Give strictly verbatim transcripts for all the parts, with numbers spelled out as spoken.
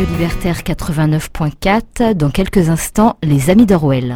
Radio Libertaire quatre-vingt-neuf point quatre. Dans quelques instants, les Amis d'Orwell.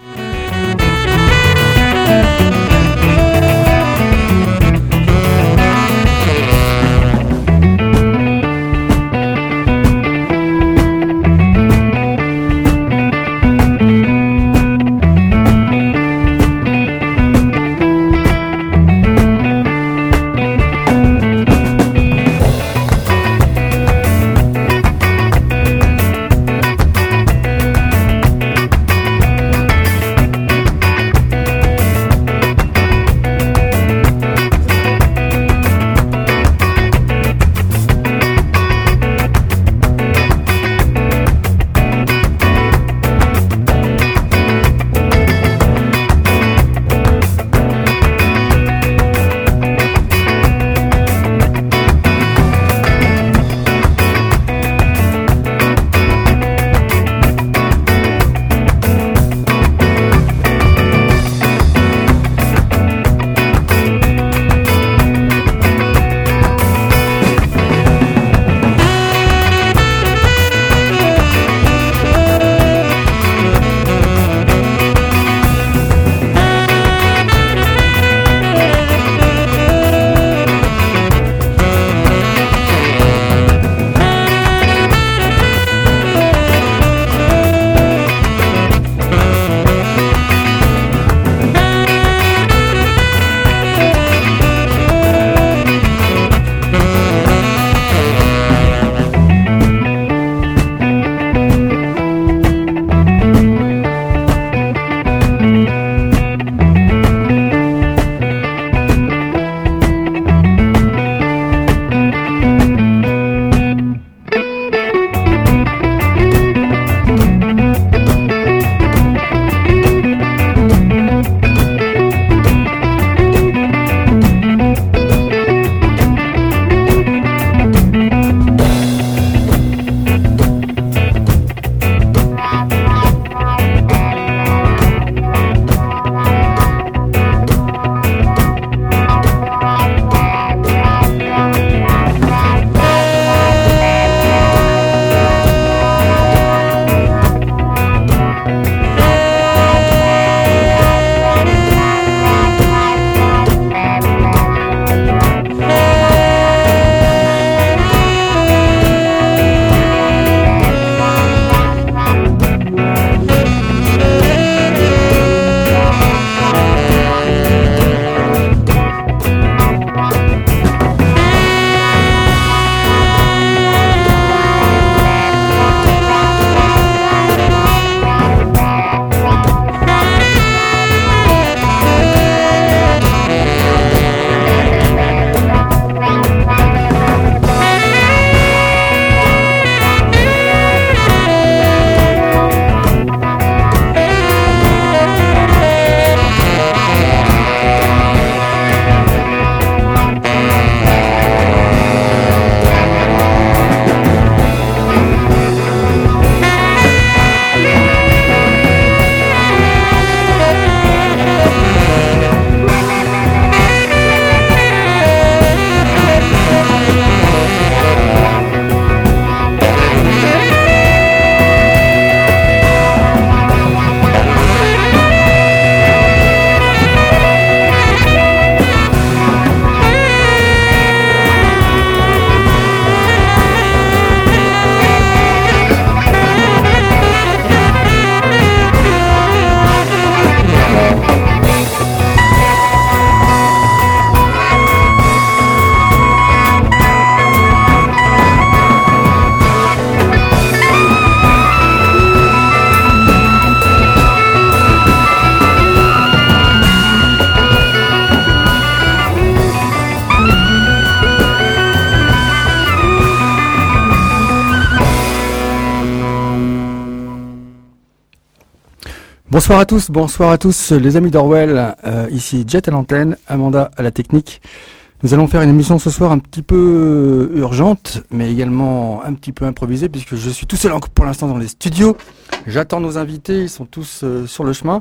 Bonsoir à tous, bonsoir à tous les amis d'Orwell, euh, ici Jet à l'antenne, Amanda à la technique. Nous allons faire une émission ce soir un petit peu urgente, mais également un petit peu improvisée, puisque je suis tout seul pour l'instant dans les studios. J'attends nos invités, ils sont tous euh, sur le chemin.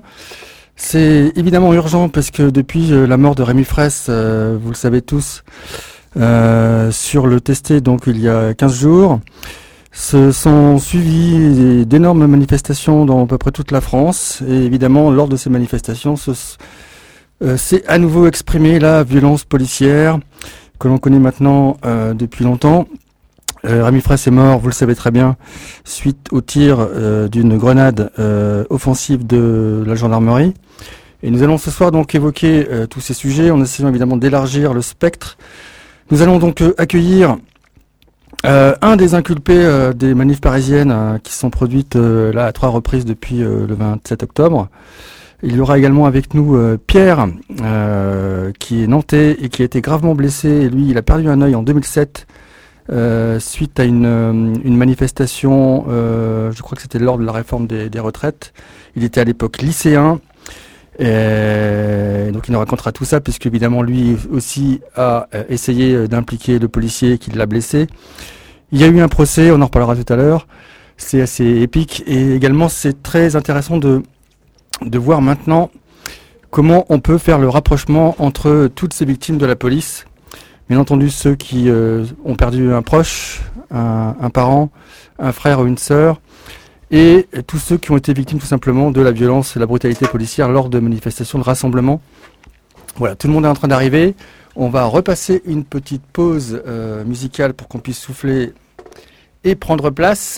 C'est évidemment urgent parce que depuis euh, la mort de Rémi Fraisse, euh, vous le savez tous, euh, sur le testé donc il y a quinze jours, Se sont suivies d'énormes manifestations dans à peu près toute la France. Et évidemment, lors de ces manifestations, ce, euh, c'est à nouveau exprimé la violence policière que l'on connaît maintenant euh, depuis longtemps. Euh, Rémi Fraisse est mort, vous le savez très bien, suite au tir euh, d'une grenade euh, offensive de la gendarmerie. Et nous allons ce soir donc évoquer euh, tous ces sujets en essayant évidemment d'élargir le spectre. Nous allons donc euh, accueillir Euh, un des inculpés euh, des manifs parisiennes euh, qui sont produites euh, là à trois reprises depuis euh, le vingt-sept octobre. Il y aura également avec nous euh, Pierre, euh, qui est nantais et qui a été gravement blessé. Et lui, il a perdu un œil en deux mille sept euh, suite à une, euh, une manifestation, euh, je crois que c'était lors de la réforme des, des retraites. Il était à l'époque lycéen. Et donc il nous racontera tout ça, puisque évidemment lui aussi a essayé d'impliquer le policier qui l'a blessé. Il y a eu un procès, on en reparlera tout à l'heure, c'est assez épique, et également c'est très intéressant de, de voir maintenant comment on peut faire le rapprochement entre toutes ces victimes de la police. Bien entendu ceux qui euh, ont perdu un proche, un, un parent, un frère ou une sœur, et tous ceux qui ont été victimes tout simplement de la violence et la brutalité policière lors de manifestations, de rassemblements. Voilà, tout le monde est en train d'arriver. On va repasser une petite pause euh, musicale pour qu'on puisse souffler et prendre place.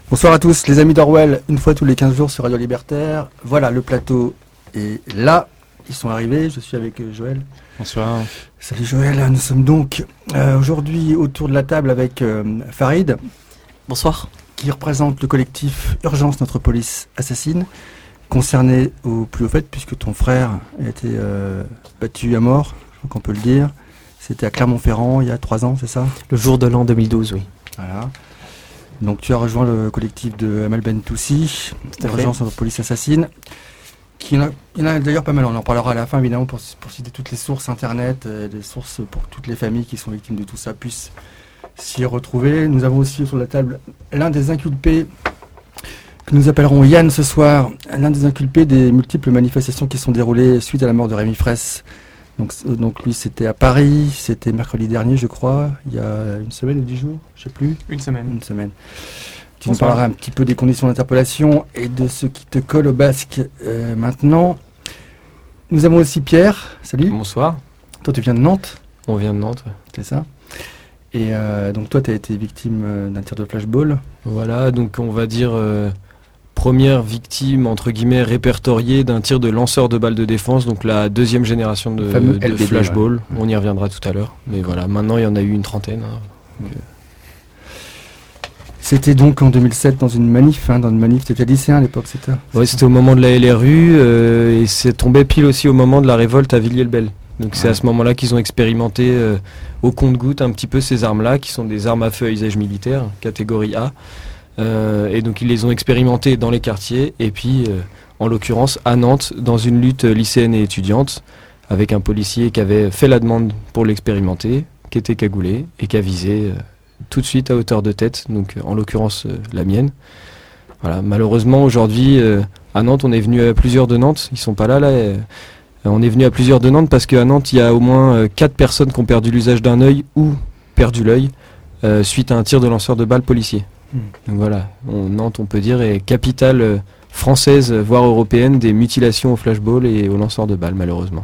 Bonsoir à tous les amis d'Orwell, une fois tous les quinze jours sur Radio Libertaire. Voilà, le plateau est là, ils sont arrivés, je suis avec Joël. Bonsoir. Salut Joël, nous sommes donc euh, aujourd'hui autour de la table avec euh, Farid. Bonsoir. Qui représente le collectif Urgence Notre Police Assassine, concerné au plus haut fait puisque ton frère a été euh, battu à mort, je crois qu'on peut le dire. C'était à Clermont-Ferrand il y a trois ans, c'est ça ? Le jour de l'an deux mille douze, oui. Voilà. Donc tu as rejoint le collectif de Amal Bentoussi, Urgence Notre Police Assassine. Qui en a, il y en a d'ailleurs pas mal, on en parlera à la fin évidemment pour, pour citer toutes les sources internet, euh, des sources pour que toutes les familles qui sont victimes de tout ça puissent s'y retrouver. Nous avons aussi sur la table l'un des inculpés que nous appellerons Yann ce soir, l'un des inculpés des multiples manifestations qui sont déroulées suite à la mort de Rémi Fraisse. Donc, donc lui c'était à Paris, c'était mercredi dernier je crois, il y a une semaine ou dix jours, je sais plus. Une semaine. Une semaine. Tu nous parleras un petit peu des conditions d'interpellation et de ce qui te colle au basque euh, maintenant. Nous avons aussi Pierre, salut. Bonsoir. Toi tu viens de Nantes. On vient de Nantes, ouais. C'est ça. Et euh, donc toi tu as été victime euh, d'un tir de flashball. Voilà, donc on va dire euh, première victime entre guillemets répertoriée d'un tir de lanceur de balles de défense, donc la deuxième génération de, de flashball. Ouais. On y reviendra tout à l'heure. Mais voilà, maintenant il y en a eu une trentaine. Hein, donc, euh... C'était donc en deux mille sept dans une manif, hein, dans une manif, tu étais lycéen à l'époque, c'était ça ? Oui, c'était au moment de la L R U euh, et c'est tombé pile aussi au moment de la révolte à Villiers-le-Bel. Donc ouais. C'est à ce moment-là qu'ils ont expérimenté euh, au compte-gouttes un petit peu ces armes-là, qui sont des armes à feu à usage militaire, catégorie A. Euh, et donc ils les ont expérimentées dans les quartiers et puis euh, en l'occurrence à Nantes dans une lutte lycéenne et étudiante avec un policier qui avait fait la demande pour l'expérimenter, qui était cagoulé et qui a visé... Euh, tout de suite à hauteur de tête, donc en l'occurrence euh, la mienne. Voilà, malheureusement aujourd'hui euh, à Nantes, on est venu à plusieurs de Nantes, ils sont pas là là. Euh, on est venu à plusieurs de Nantes parce qu'à Nantes il y a au moins euh, quatre personnes qui ont perdu l'usage d'un œil ou perdu l'œil euh, suite à un tir de lanceur de balles policier. Mmh. Donc voilà, on, Nantes on peut dire est capitale euh, française voire européenne des mutilations au flashball et au lanceur de balles malheureusement.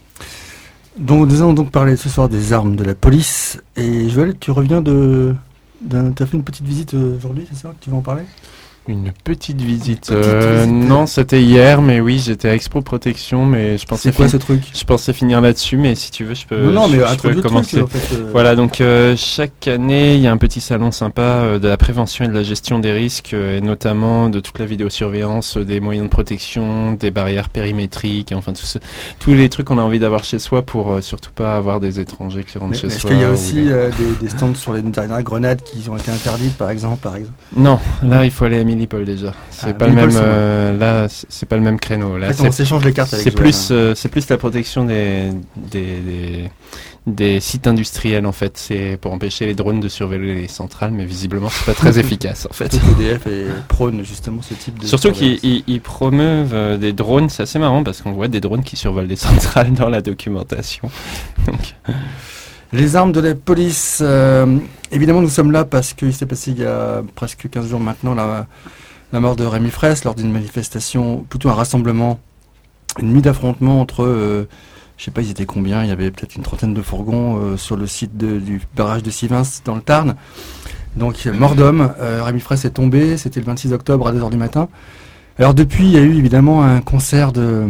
Donc nous allons donc parler ce soir des armes de la police. Et Joël, tu reviens de... tu as fait une petite visite aujourd'hui, c'est ça ? Tu vas en parler ? Une petite visite, Une petite euh, visite. Non, c'était hier, mais oui, j'étais à Expo Protection, mais je pensais... C'est quoi fin... ce truc ? Je pensais finir là-dessus, mais si tu veux, je peux, non, non, mais je, je peux commencer. Truc, en fait, euh... Voilà, donc euh, chaque année, il y a un petit salon sympa euh, de la prévention et de la gestion des risques, euh, et notamment de toute la vidéosurveillance, euh, des moyens de protection, des barrières périmétriques, enfin tout ce, tous les trucs qu'on a envie d'avoir chez soi pour euh, surtout pas avoir des étrangers qui rentrent mais, chez mais soi. Est-ce qu'il y a aussi les... euh, des, des stands sur les dernières grenades qui ont été interdites, par exemple, par exemple ? Non, là, il faut aller à Millipol déjà. C'est Ah, pas le même. Euh, là, c'est, c'est pas le même créneau. Là, c'est, on s'échange les cartes avec c'est Joël, plus, hein. euh, c'est plus la protection des, des, des, des sites industriels en fait. C'est pour empêcher les drones de survoler les centrales, mais visiblement c'est pas très efficace en fait. E D F et prône justement ce type de. Surtout qu'ils ils, ils promeuvent euh, des drones. C'est assez marrant parce qu'on voit des drones qui survolent des centrales dans la documentation. Donc. Les armes de la police. Euh, évidemment, nous sommes là parce qu'il s'est passé il y a presque quinze jours maintenant la. La mort de Rémi Fraisse lors d'une manifestation, plutôt un rassemblement, une nuit d'affrontement entre, euh, je sais pas, ils étaient combien, il y avait peut-être une trentaine de fourgons euh, sur le site de, du barrage de Sivins dans le Tarn. Donc mort d'homme, euh, Rémi Fraisse est tombé, c'était le vingt-six octobre à deux heures du matin. Alors depuis, il y a eu évidemment un concert de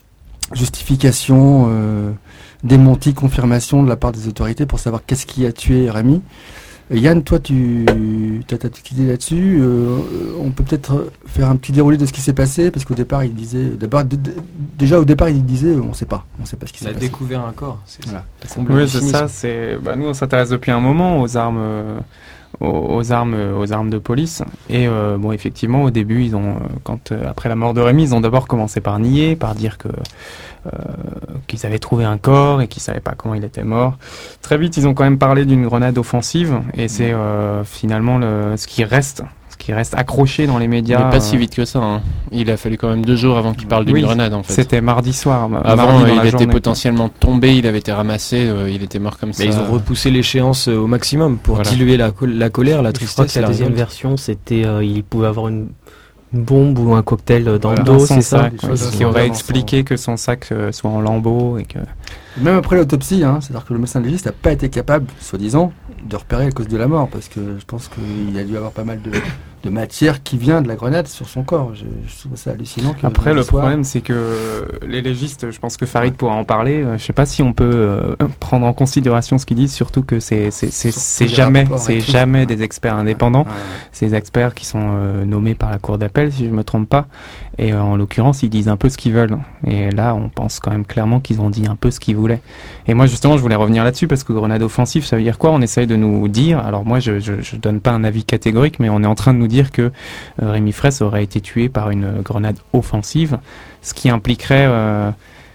justification, euh, démenti, confirmation de la part des autorités pour savoir qu'est-ce qui a tué Rémi. Yann, toi, tu as ta petite idée là-dessus. Euh, on peut peut-être faire un petit déroulé de ce qui s'est passé, parce qu'au départ, il disait, d'abord, d- d- déjà au départ, il disait, on ne sait pas, on ne sait pas ce qui s'est passé. Il a découvert un corps. C'est voilà. Oui, c'est ça. C'est, bah, nous, on s'intéresse depuis un moment aux armes, euh, aux, aux armes, aux armes de police. Et euh, bon, effectivement, au début, ils ont, quand euh, après la mort de Rémi, ils ont d'abord commencé par nier, par dire que Euh, qu'ils avaient trouvé un corps et qu'ils savaient pas comment il était mort. Très vite, ils ont quand même parlé d'une grenade offensive et c'est euh, finalement le, ce qui reste, ce qui reste accroché dans les médias. Mais pas si vite que ça. Hein. Il a fallu quand même deux jours avant qu'il parle d'une oui, grenade en fait. C'était mardi soir. Avant, mardi il était journée. potentiellement tombé, il avait été ramassé, euh, il était mort comme Mais ça. ils ont repoussé l'échéance euh, au maximum pour voilà. diluer la, col- la colère, la tristesse. Je crois que la deuxième révolte. version, c'était euh, il pouvait avoir une une bombe ou un cocktail dans Voilà, le dos, son c'est ça sac, ouais, ce qui aurait expliqué que son sac euh, soit en lambeaux et que... Même après l'autopsie, hein, c'est-à-dire que le médecin légiste n'a pas été capable, soi-disant, de repérer la cause de la mort, parce que je pense qu'il a dû avoir pas mal de, de matière qui vient de la grenade sur son corps. Je, je trouve ça hallucinant. Que Après, le soit... problème, c'est que les légistes, je pense que Farid pourra en parler. Je sais pas si on peut euh, prendre en considération ce qu'ils disent, surtout que c'est c'est c'est, c'est jamais c'est jamais des experts indépendants. Ouais, ouais. C'est des experts qui sont euh, nommés par la cour d'appel, si je me trompe pas. Et euh, en l'occurrence, ils disent un peu ce qu'ils veulent. Et là, on pense quand même clairement qu'ils ont dit un peu ce qu'ils voulaient. Et moi, justement, je voulais revenir là-dessus parce que grenade offensive, ça veut dire quoi ? On essaye de nous dire. Alors moi, je, je je donne pas un avis catégorique, mais on est en train de nous dire que euh, Rémi Fraisse aurait été tué par une grenade offensive, ce qui impliquerait euh,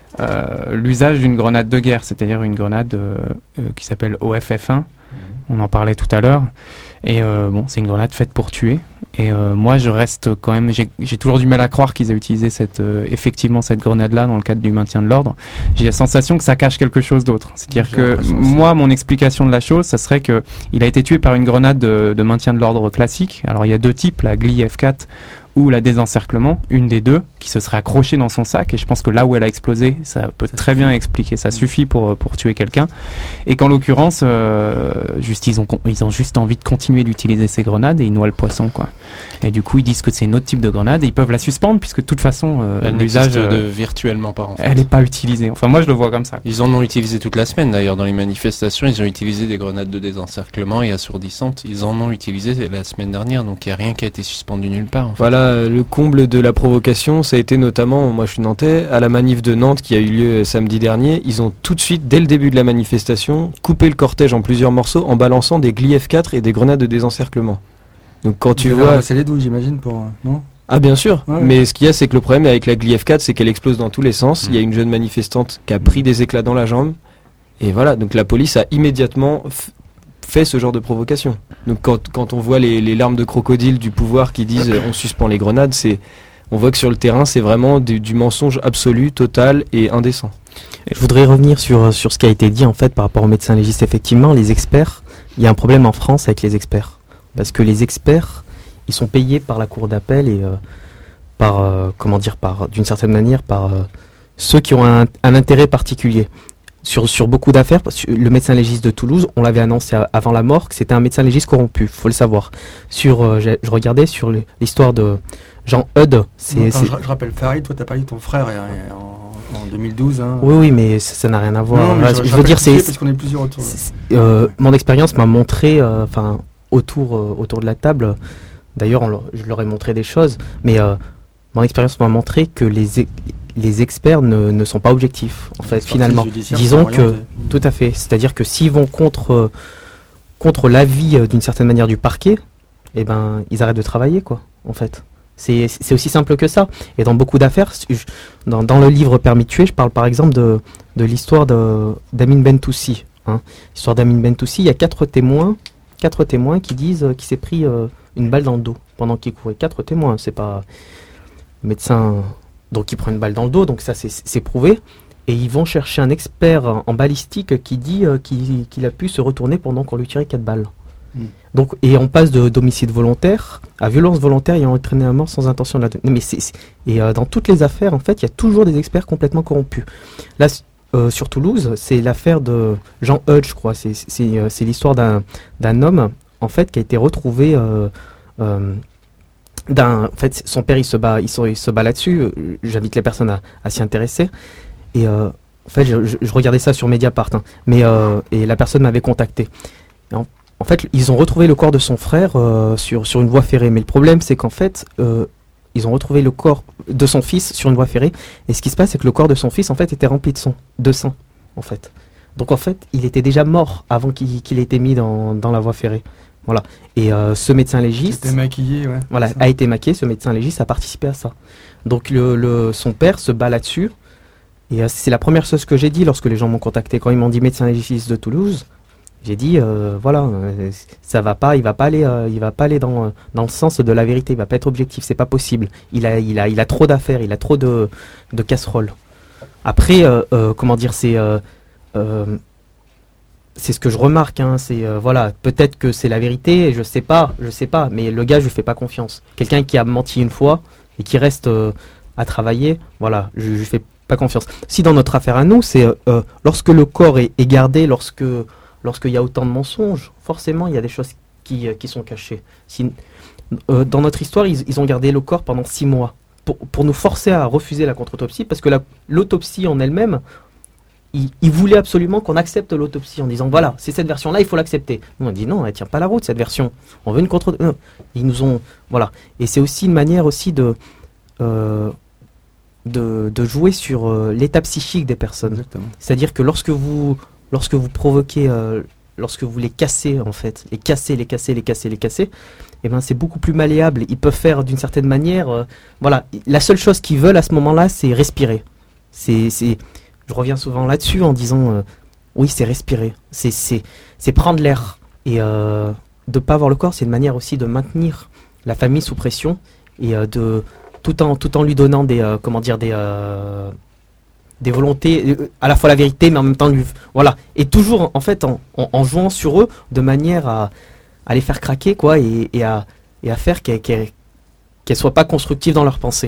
euh, l'usage d'une grenade de guerre, c'est-à-dire une grenade euh, euh, qui s'appelle O F F un. On en parlait tout à l'heure. Et euh, bon, c'est une grenade faite pour tuer. Et euh, moi, je reste quand même... J'ai, j'ai toujours du mal à croire qu'ils aient utilisé cette, euh, effectivement cette grenade-là dans le cadre du maintien de l'ordre. J'ai la sensation que ça cache quelque chose d'autre. C'est-à-dire que moi, mon explication de la chose, ça serait que il a été tué par une grenade de, de maintien de l'ordre classique. Alors, il y a deux types, la G L I F quatre ou la désencerclement, une des deux, qui se serait accrochée dans son sac. Et je pense que là où elle a explosé, ça peut ça très suffit. bien expliquer. Ça suffit pour pour tuer quelqu'un. Et qu'en l'occurrence, euh, juste ils ont ils ont juste envie de continuer d'utiliser ces grenades et ils noient le poisson, quoi. Et du coup, ils disent que c'est une autre type de grenade et ils peuvent la suspendre puisque de toute façon, euh, elle l'usage n'existe de virtuellement pas. En fait. Elle n'est pas utilisée. Enfin, moi, je le vois comme ça. Ils en ont utilisé toute la semaine d'ailleurs dans les manifestations. Ils ont utilisé des grenades de désencerclement et assourdissantes. Ils en ont utilisé la semaine dernière, donc il n'y a rien qui a été suspendu nulle part. En fait. Voilà. Le comble de la provocation, ça a été notamment, moi je suis nantais, à la manif de Nantes qui a eu lieu samedi dernier, ils ont tout de suite, dès le début de la manifestation, coupé le cortège en plusieurs morceaux en balançant des G L I F quatre et des grenades de désencerclement. Donc quand tu vois... C'est les douze, j'imagine, pour... non ? Ah bien sûr, ouais. Mais ce qu'il y a, c'est que le problème avec la G L I F quatre, c'est qu'elle explose dans tous les sens. Il mmh. y a une jeune manifestante qui a pris des éclats dans la jambe, et voilà, donc la police a immédiatement... F- fait ce genre de provocation. Donc quand, quand on voit les, les larmes de crocodile du pouvoir qui disent euh, on suspend les grenades, c'est, on voit que sur le terrain c'est vraiment du, du mensonge absolu, total et indécent. Je voudrais revenir sur, sur ce qui a été dit en fait par rapport aux médecins légistes. Effectivement, les experts, il y a un problème en France avec les experts. Parce que les experts, ils sont payés par la cour d'appel et euh, par, euh, comment dire, par, d'une certaine manière, par euh, ceux qui ont un, un intérêt particulier. Sur, sur beaucoup d'affaires, le médecin légiste de Toulouse, on l'avait annoncé à, avant la mort que c'était un médecin légiste corrompu, faut le savoir. Sur, euh, je, je regardais sur l'histoire de Jean Eudes. C'est, non, attends, c'est... Je, je rappelle Farid, toi t'as parlé de ton frère et, et en, en deux mille douze. Hein. Oui, oui, mais ça n'a rien à voir. Non, mais Là, je, je, je veux dire, c'est parce qu'on est plusieurs autour. Euh, mon expérience m'a montré, enfin, euh, autour, euh, autour de la table. D'ailleurs, on, je leur ai montré des choses, mais euh, mon expérience m'a montré que les les experts ne, ne sont pas objectifs, en fait, finalement. Disons que, tout à fait, c'est-à-dire que s'ils vont contre, contre l'avis euh, d'une certaine manière du parquet, eh ben, ils arrêtent de travailler, quoi, en fait. C'est, c'est aussi simple que ça. Et dans beaucoup d'affaires, je, dans, dans le livre Permis de tuer, je parle par exemple de, de l'histoire de, d'Amin Bentoussi. Hein. L'histoire d'Amin Bentoussi, il y a quatre témoins, quatre témoins qui disent qu'il s'est pris euh, une balle dans le dos pendant qu'il courait. Quatre témoins, c'est pas médecin... Donc il prend une balle dans le dos, donc ça c'est, c'est prouvé. Et ils vont chercher un expert en, en balistique qui dit euh, qu'il, qu'il a pu se retourner pendant qu'on lui tirait quatre balles. Mm. Donc, et on passe de, d'homicide volontaire à violence volontaire ayant entraîné la mort sans intention de la donner. Mais c'est, c'est, et euh, dans toutes les affaires, en fait, il y a toujours des experts complètement corrompus. Là, euh, sur Toulouse, c'est l'affaire de Jean Eudes, je crois. C'est, c'est, euh, c'est l'histoire d'un, d'un homme, en fait, qui a été retrouvé... Euh, euh, D'un, en fait, son père il se bat, il se, il se bat là-dessus. J'invite les personnes à, à s'y intéresser. Et euh, en fait, je, je, je regardais ça sur Mediapart, hein, mais euh, et la personne m'avait contacté. En, en fait, ils ont retrouvé le corps de son frère euh, sur sur une voie ferrée. Mais le problème, c'est qu'en fait, euh, ils ont retrouvé le corps de son fils sur une voie ferrée. Et ce qui se passe, c'est que le corps de son fils, en fait, était rempli de sang, de sang, en fait. Donc, en fait, il était déjà mort avant qu'il, qu'il ait été mis dans dans la voie ferrée. Voilà. Et euh, ce médecin légiste, maquillé, ouais, voilà, a été maquillé. Ce médecin légiste a participé à ça. Donc le, le, son père se bat là-dessus. Et euh, c'est la première chose que j'ai dit lorsque les gens m'ont contacté. Quand ils m'ont dit médecin légiste de Toulouse, j'ai dit euh, voilà, euh, ça va pas, il va pas aller, euh, il va pas aller dans dans le sens de la vérité. Il va pas être objectif. C'est pas possible. Il a il a il a trop d'affaires. Il a trop de de casseroles. Après, euh, euh, comment dire, c'est euh, euh, c'est ce que je remarque, hein, c'est euh, voilà, peut-être que c'est la vérité, je sais pas, je sais pas, mais le gars, je lui fais pas confiance. Quelqu'un qui a menti une fois et qui reste euh, à travailler, voilà, je, je lui fais pas confiance. Si dans notre affaire à nous, c'est euh, lorsque le corps est, est gardé, lorsque lorsqu'il y a autant de mensonges, forcément, il y a des choses qui, qui sont cachés. Si, euh, dans notre histoire, ils, ils ont gardé le corps pendant six mois pour, pour nous forcer à refuser la contre-autopsie, parce que la, l'autopsie en elle-même, ils, ils voulaient absolument qu'on accepte l'autopsie en disant voilà, c'est cette version-là, il faut l'accepter. Nous on dit non, elle tient pas la route cette version. On veut une contre. Non. Ils nous ont voilà. Et c'est aussi une manière aussi de euh, de, de jouer sur euh, l'état psychique des personnes. Exactement. C'est-à-dire que lorsque vous lorsque vous provoquez, euh, lorsque vous les cassez en fait, les casser, les casser, les casser, les casser, eh ben c'est beaucoup plus malléable. Ils peuvent faire d'une certaine manière. Euh, voilà, la seule chose qu'ils veulent à ce moment-là, c'est respirer. C'est c'est Je reviens souvent là-dessus en disant euh, oui, c'est respirer, c'est, c'est, c'est prendre l'air. Et euh, de ne pas avoir le corps, c'est une manière aussi de maintenir la famille sous pression et euh, de, tout, en, tout en lui donnant des, euh, comment dire, des, euh, des volontés, euh, à la fois la vérité, mais en même temps, lui, voilà. Et toujours en fait en, en, en jouant sur eux de manière à, à les faire craquer quoi, et, et, à, et à faire qu'elles ne qu'elles soient pas constructives dans leurs pensées.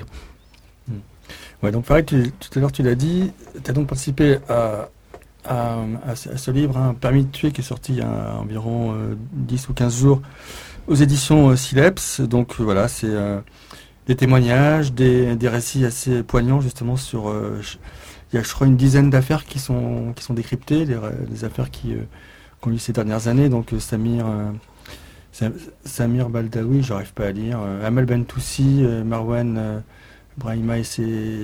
Ouais, donc pareil, tu, tout à l'heure tu l'as dit, tu as donc participé à, à, à, ce, à ce livre, hein, Permis de tuer, qui est sorti il y a environ euh, dix ou quinze jours aux éditions euh, Sileps. Donc euh, voilà, c'est euh, des témoignages, des, des récits assez poignants justement sur... Euh, il y a je crois une dizaine d'affaires qui sont, qui sont décryptées, les, les affaires qui, euh, qui ont eu ces dernières années. Donc euh, Samir... Euh, Samir Baldaoui, j'arrive pas à lire, euh, Amel Bentoussi, euh, Marwan... Euh, Brahima et c'est...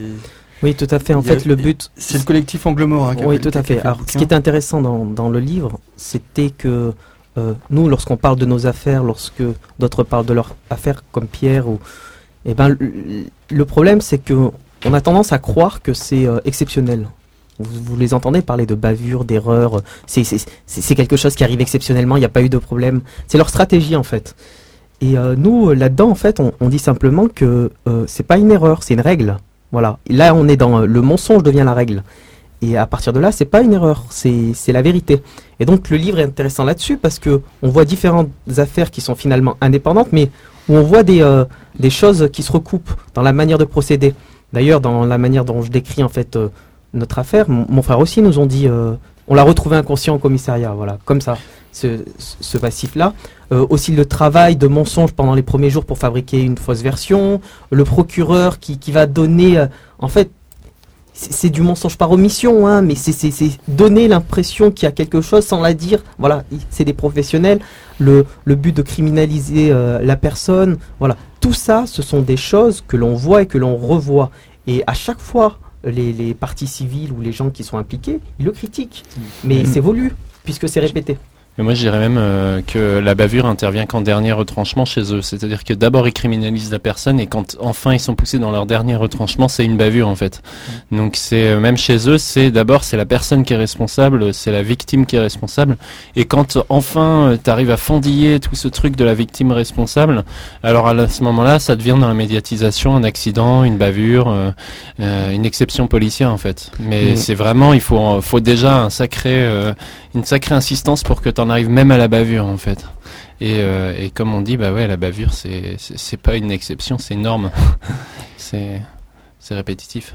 Oui, tout à fait. En fait, le but... C'est le collectif Angle Mort. Hein, oui, tout à fait. Alors, ce qui est intéressant dans, dans le livre, c'était que euh, nous, lorsqu'on parle de nos affaires, lorsque d'autres parlent de leurs affaires, comme Pierre, ou, eh ben, le, le problème, c'est qu'on a tendance à croire que c'est euh, exceptionnel. Vous, vous les entendez parler de bavures, d'erreurs. C'est, c'est, c'est, c'est quelque chose qui arrive exceptionnellement, il n'y a pas eu de problème. C'est leur stratégie, en fait. Et euh, nous, là-dedans, en fait, on, on dit simplement que euh, c'est pas une erreur, c'est une règle. Voilà. Et là, on est dans euh, le mensonge devient la règle. Et à partir de là, c'est pas une erreur, c'est c'est la vérité. Et donc, le livre est intéressant là-dessus parce que on voit différentes affaires qui sont finalement indépendantes, mais où on voit des euh, des choses qui se recoupent dans la manière de procéder. D'ailleurs, dans la manière dont je décris en fait euh, notre affaire, mon, mon frère aussi nous ont dit, euh, on l'a retrouvé inconscient au commissariat, voilà, comme ça. Ce, ce passif-là. Euh, aussi le travail de mensonge pendant les premiers jours pour fabriquer une fausse version. Le procureur qui, qui va donner... Euh, en fait, c'est, c'est du mensonge par omission, hein, mais c'est, c'est, c'est donner l'impression qu'il y a quelque chose sans la dire. Voilà, c'est des professionnels. Le, le but de criminaliser euh, la personne. Voilà, tout ça, ce sont des choses que l'on voit et que l'on revoit. Et à chaque fois, les, les parties civiles ou les gens qui sont impliqués, ils le critiquent. Mais mmh. c'est voulu, puisque c'est répété. Mais moi, je dirais même euh, que la bavure intervient qu'en dernier retranchement chez eux. C'est-à-dire que d'abord, ils criminalisent la personne et quand enfin ils sont poussés dans leur dernier retranchement, c'est une bavure en fait. Mmh. Donc c'est euh, même chez eux, c'est d'abord c'est la personne qui est responsable, c'est la victime qui est responsable. Et quand enfin euh, t'arrives à fendiller tout ce truc de la victime responsable, alors à ce moment-là, ça devient dans la médiatisation un accident, une bavure, euh, euh, une exception policière en fait. Mais mmh. c'est vraiment, il faut, faut déjà un sacré, euh, une sacrée insistance pour que t'en arrives même à la bavure en fait. Et, euh, et comme on dit, bah ouais, la bavure c'est, c'est, c'est pas une exception, c'est une norme. c'est, c'est répétitif.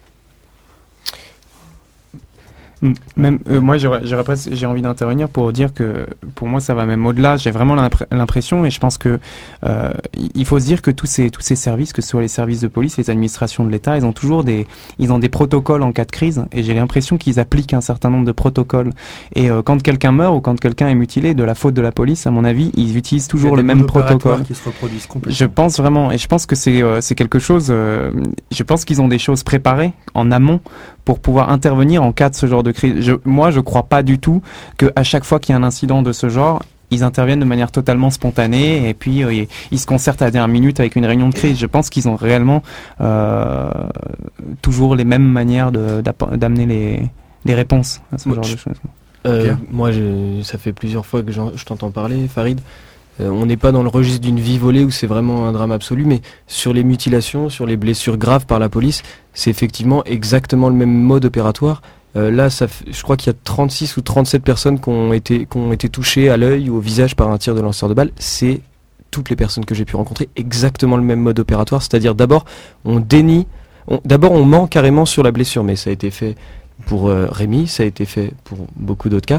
Même euh, moi j'aurais, j'aurais presque, j'ai envie d'intervenir pour dire que pour moi ça va même au-delà. J'ai vraiment l'impression et je pense que euh, il faut se dire que tous ces tous ces services, que ce soit les services de police, les administrations de l'État, ils ont toujours des ils ont des protocoles en cas de crise et j'ai l'impression qu'ils appliquent un certain nombre de protocoles. Et euh, quand quelqu'un meurt ou quand quelqu'un est mutilé de la faute de la police, à mon avis, ils utilisent toujours le même protocole. Qui se reproduisent complètement. Je pense vraiment et je pense que c'est euh, c'est quelque chose. Euh, je pense qu'ils ont des choses préparées en amont pour pouvoir intervenir en cas de ce genre de crise. Je, moi, je crois pas du tout que à chaque fois qu'il y a un incident de ce genre, ils interviennent de manière totalement spontanée et puis euh, ils se concertent à la dernière minute avec une réunion de crise. Je pense qu'ils ont réellement euh, toujours les mêmes manières de, d'amener les, les réponses à ce moi, genre je, de choses. Euh, moi, je, ça fait plusieurs fois que je t'entends parler, Farid. Euh, on n'est pas dans le registre d'une vie volée où c'est vraiment un drame absolu, mais sur les mutilations, sur les blessures graves par la police, c'est effectivement exactement le même mode opératoire. Euh, là, ça f... je crois qu'il y a trente-six ou trente-sept personnes qui ont été, qui ont été touchées à l'œil ou au visage par un tir de lanceur de balles. C'est toutes les personnes que j'ai pu rencontrer, exactement le même mode opératoire. C'est-à-dire d'abord, on dénie, on... d'abord on ment carrément sur la blessure, mais ça a été fait pour euh, Rémi, ça a été fait pour beaucoup d'autres cas.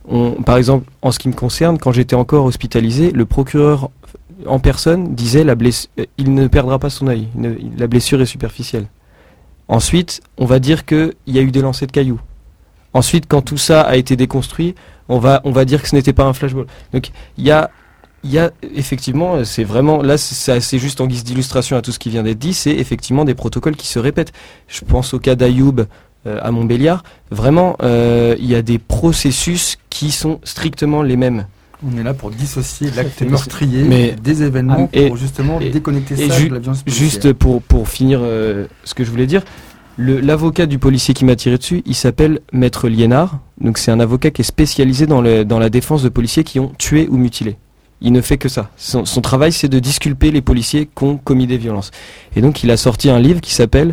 on, par exemple, en ce qui me concerne, quand j'étais encore hospitalisé, le procureur en personne disait la bless- il ne perdra pas son œil, il ne- la blessure est superficielle. Ensuite, on va dire qu'il y a eu des lancers de cailloux. Ensuite, quand tout ça a été déconstruit, on va, on va dire que ce n'était pas un flashball. Donc, il y a, il y a effectivement, c'est vraiment, là, c'est, c'est juste en guise d'illustration à tout ce qui vient d'être dit, c'est effectivement des protocoles qui se répètent. Je pense au cas d'Ayoub euh, à Montbéliard. Vraiment, euh, il y a des processus qui sont strictement les mêmes. On est là pour dissocier l'acte meurtrier Mais- des événements, et- pour justement et- déconnecter et ça ju- de la violence policière. Juste pour, pour finir euh, ce que je voulais dire, le, l'avocat du policier qui m'a tiré dessus, il s'appelle Maître Liénard. Donc c'est un avocat qui est spécialisé dans, le, dans la défense de policiers qui ont tué ou mutilé. Il ne fait que ça. Son, son travail, c'est de disculper les policiers qui ont commis des violences. Et donc il a sorti un livre qui s'appelle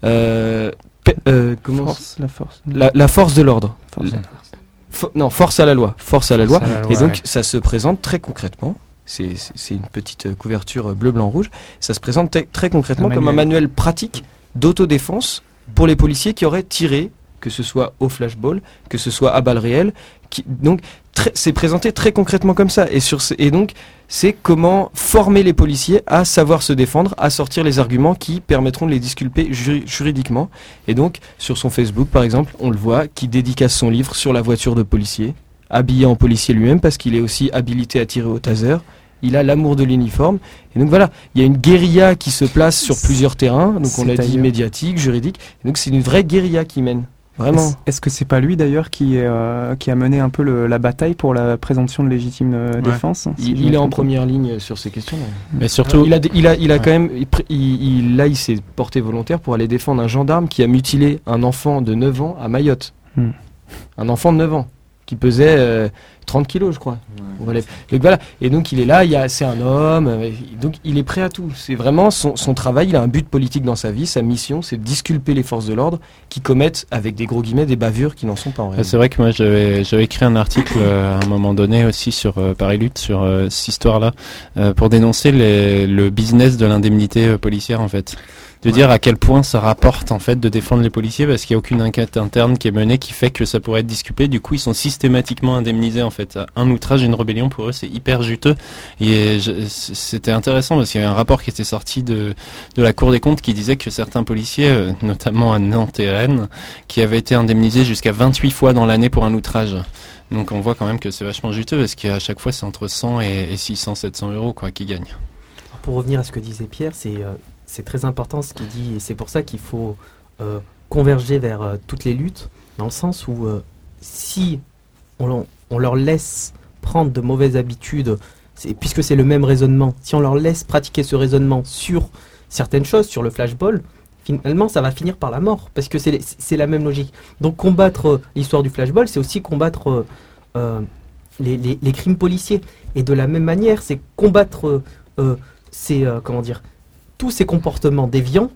euh, pe- euh, comment Force, la force. la, la force de l'ordre. Force. La- Fo- non, force à la loi. Force à la loi. Force à la loi, Et donc, ouais. ça se présente très concrètement. C'est, c'est, c'est une petite euh, couverture euh, bleu-blanc-rouge. Ça se présente te- très concrètement Un comme un manuel. manuel pratique d'autodéfense pour les policiers qui auraient tiré, que ce soit au flashball, que ce soit à balles réelles. Qui, donc, très- c'est présenté très concrètement comme ça. Et, sur ce- et donc, c'est comment former les policiers à savoir se défendre, à sortir les arguments qui permettront de les disculper juri- juridiquement. Et donc, sur son Facebook, par exemple, on le voit, qui dédicace son livre sur la voiture de policier, habillé en policier lui-même, parce qu'il est aussi habilité à tirer au taser. Il a l'amour de l'uniforme. Et donc voilà, il y a une guérilla qui se place sur plusieurs terrains. Donc on C'est l'a dit, d'ailleurs- médiatique, juridique. Et donc c'est une vraie guérilla qui mène. Vraiment. Est-ce, est-ce que c'est pas lui d'ailleurs qui, est, euh, qui a mené un peu le- la bataille pour la présomption de légitime euh, défense si Il, je il me est en trompe pas. première ligne sur ces questions. Mais surtout, Il a, il a, il a Ouais. quand même, il pr- il- il- là, il s'est porté volontaire pour aller défendre un gendarme qui a mutilé un enfant de neuf ans à Mayotte. Hmm. Un enfant de neuf ans qui pesait euh, trente kilos, je crois. Voilà. Donc voilà. Et donc il est là, il y a, c'est un homme, euh, donc il est prêt à tout. C'est vraiment son, son travail. Il a un but politique dans sa vie. Sa mission, c'est de disculper les forces de l'ordre qui commettent, avec des gros guillemets, des bavures qui n'en sont pas en Ah, réalité. c'est vrai que moi j'avais j'avais écrit un article euh, à un moment donné aussi sur euh, Paris Lutte sur euh, cette histoire-là euh, pour dénoncer les, le business de l'indemnité euh, policière en fait. De dire à quel point ça rapporte en fait de défendre les policiers parce qu'il n'y a aucune enquête interne qui est menée qui fait que ça pourrait être disculpé. Du coup, ils sont systématiquement indemnisés en fait. Un outrage, une rébellion pour eux, c'est hyper juteux. Et je- c'était intéressant parce qu'il y avait un rapport qui était sorti de de la Cour des comptes qui disait que certains policiers, euh, notamment à Nantes et Rennes, qui avaient été indemnisés jusqu'à vingt-huit fois dans l'année pour un outrage. Donc on voit quand même que c'est vachement juteux parce qu'à chaque fois c'est entre cent et, et six cents, sept cents euros quoi qui gagnent. Pour revenir à ce que disait Pierre, c'est euh, c'est très important ce qu'il dit, et c'est pour ça qu'il faut euh, converger vers euh, toutes les luttes, dans le sens où euh, si on, l'en- on leur laisse prendre de mauvaises habitudes, c'est- puisque c'est le même raisonnement, si on leur laisse pratiquer ce raisonnement sur certaines choses, sur le flashball, finalement ça va finir par la mort, parce que c'est les- c'est la même logique. Donc combattre euh, l'histoire du flashball, c'est aussi combattre euh, euh, les, les- les crimes policiers. Et de la même manière, c'est combattre euh, euh, ces, euh, comment dire, tous ces comportements déviants,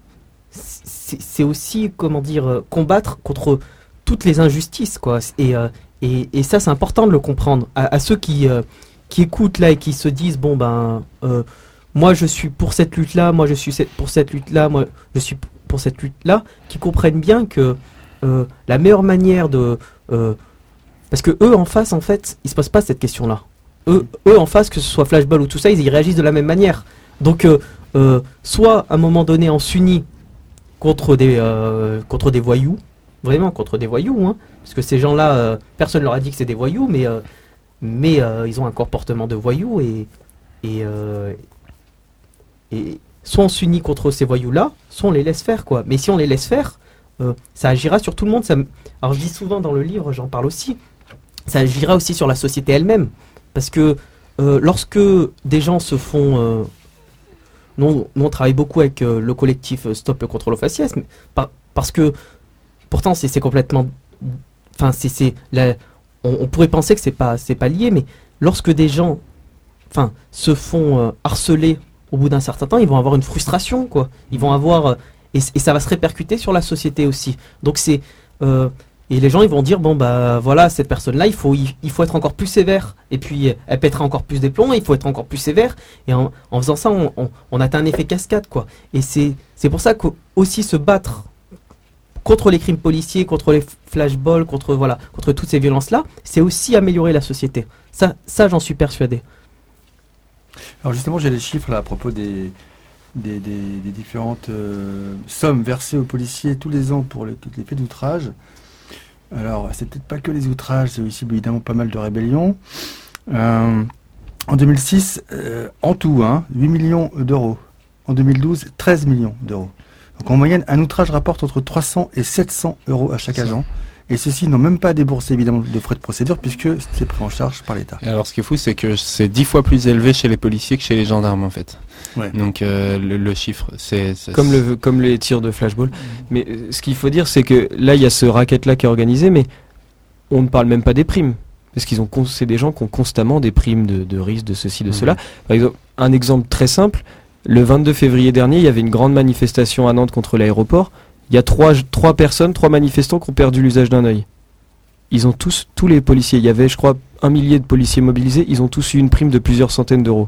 c'est c'est aussi, comment dire, euh, combattre contre toutes les injustices, quoi. Et, euh, et, et ça, c'est important de le comprendre. À, à ceux qui, euh, qui écoutent là et qui se disent, bon ben, euh, moi je suis pour cette lutte-là, moi je suis cette- pour cette lutte-là, moi je suis p- pour cette lutte-là, qui comprennent bien que euh, la meilleure manière de... euh, parce que eux en face, en fait, ils se posent pas cette question-là. Eux, eux en face, que ce soit flashball ou tout ça, ils y réagissent de la même manière. Donc, euh, euh, soit à un moment donné, on s'unit contre des, euh, contre des voyous, vraiment contre des voyous, hein, parce que ces gens-là, euh, personne leur a dit que c'est des voyous, mais, euh, mais euh, ils ont un comportement de voyous, et, et, euh, et soit on s'unit contre ces voyous-là, soit on les laisse faire, quoi. Mais si on les laisse faire, euh, ça agira sur tout le monde. Ça me- Alors je dis souvent dans le livre, j'en parle aussi, ça agira aussi sur la société elle-même, parce que euh, lorsque des gens se font... euh, nous, nous, on travaille beaucoup avec euh, le collectif euh, Stop le contrôle au faciès, par- parce que pourtant c'est c'est complètement, enfin c'est c'est la- on, on pourrait penser que c'est pas c'est pas lié, mais lorsque des gens, enfin se font euh, harceler au bout d'un certain temps, ils vont avoir une frustration, quoi. Ils vont avoir euh, et, et ça va se répercuter sur la société aussi. Donc c'est euh, et les gens ils vont dire bon bah voilà, cette personne là il faut il, il faut être encore plus sévère, et puis elle pètera encore plus des plombs, il faut être encore plus sévère, et en, en faisant ça on, on, on atteint un effet cascade, quoi. Et c'est c'est pour ça qu'aussi se battre contre les crimes policiers, contre les flashballs, contre voilà, contre toutes ces violences-là, c'est aussi améliorer la société. Ça, ça j'en suis persuadé. Alors justement, j'ai les chiffres là à propos des, des, des, des différentes euh, sommes versées aux policiers tous les ans pour les, les faits d'outrage. Alors, c'est peut-être pas que les outrages, c'est aussi évidemment pas mal de rébellions. Euh, en deux mille six, euh, en tout, hein, huit millions d'euros. En deux mille douze, treize millions d'euros. Donc en moyenne, un outrage rapporte entre trois cents et sept cents euros à chaque agent. Et ceux-ci n'ont même pas déboursé évidemment de frais de procédure puisque c'est pris en charge par l'État. Et alors ce qui est fou, c'est que c'est dix fois plus élevé chez les policiers que chez les gendarmes en fait. Ouais. Donc euh, le, le chiffre, c'est... c'est Comme, le, comme les tirs de flashball. Mmh. Mais euh, ce qu'il faut dire, c'est que là, il y a ce racket-là qui est organisé, mais on ne parle même pas des primes. Parce qu'ils ont, c'est des gens qui ont constamment des primes de, de risque, de ceci, de mmh. cela. Par exemple, un exemple très simple, le vingt-deux février dernier, il y avait une grande manifestation à Nantes contre l'aéroport. Il y a trois, trois personnes, trois manifestants qui ont perdu l'usage d'un œil. Ils ont tous, tous les policiers, il y avait je crois un millier de policiers mobilisés, ils ont tous eu une prime de plusieurs centaines d'euros.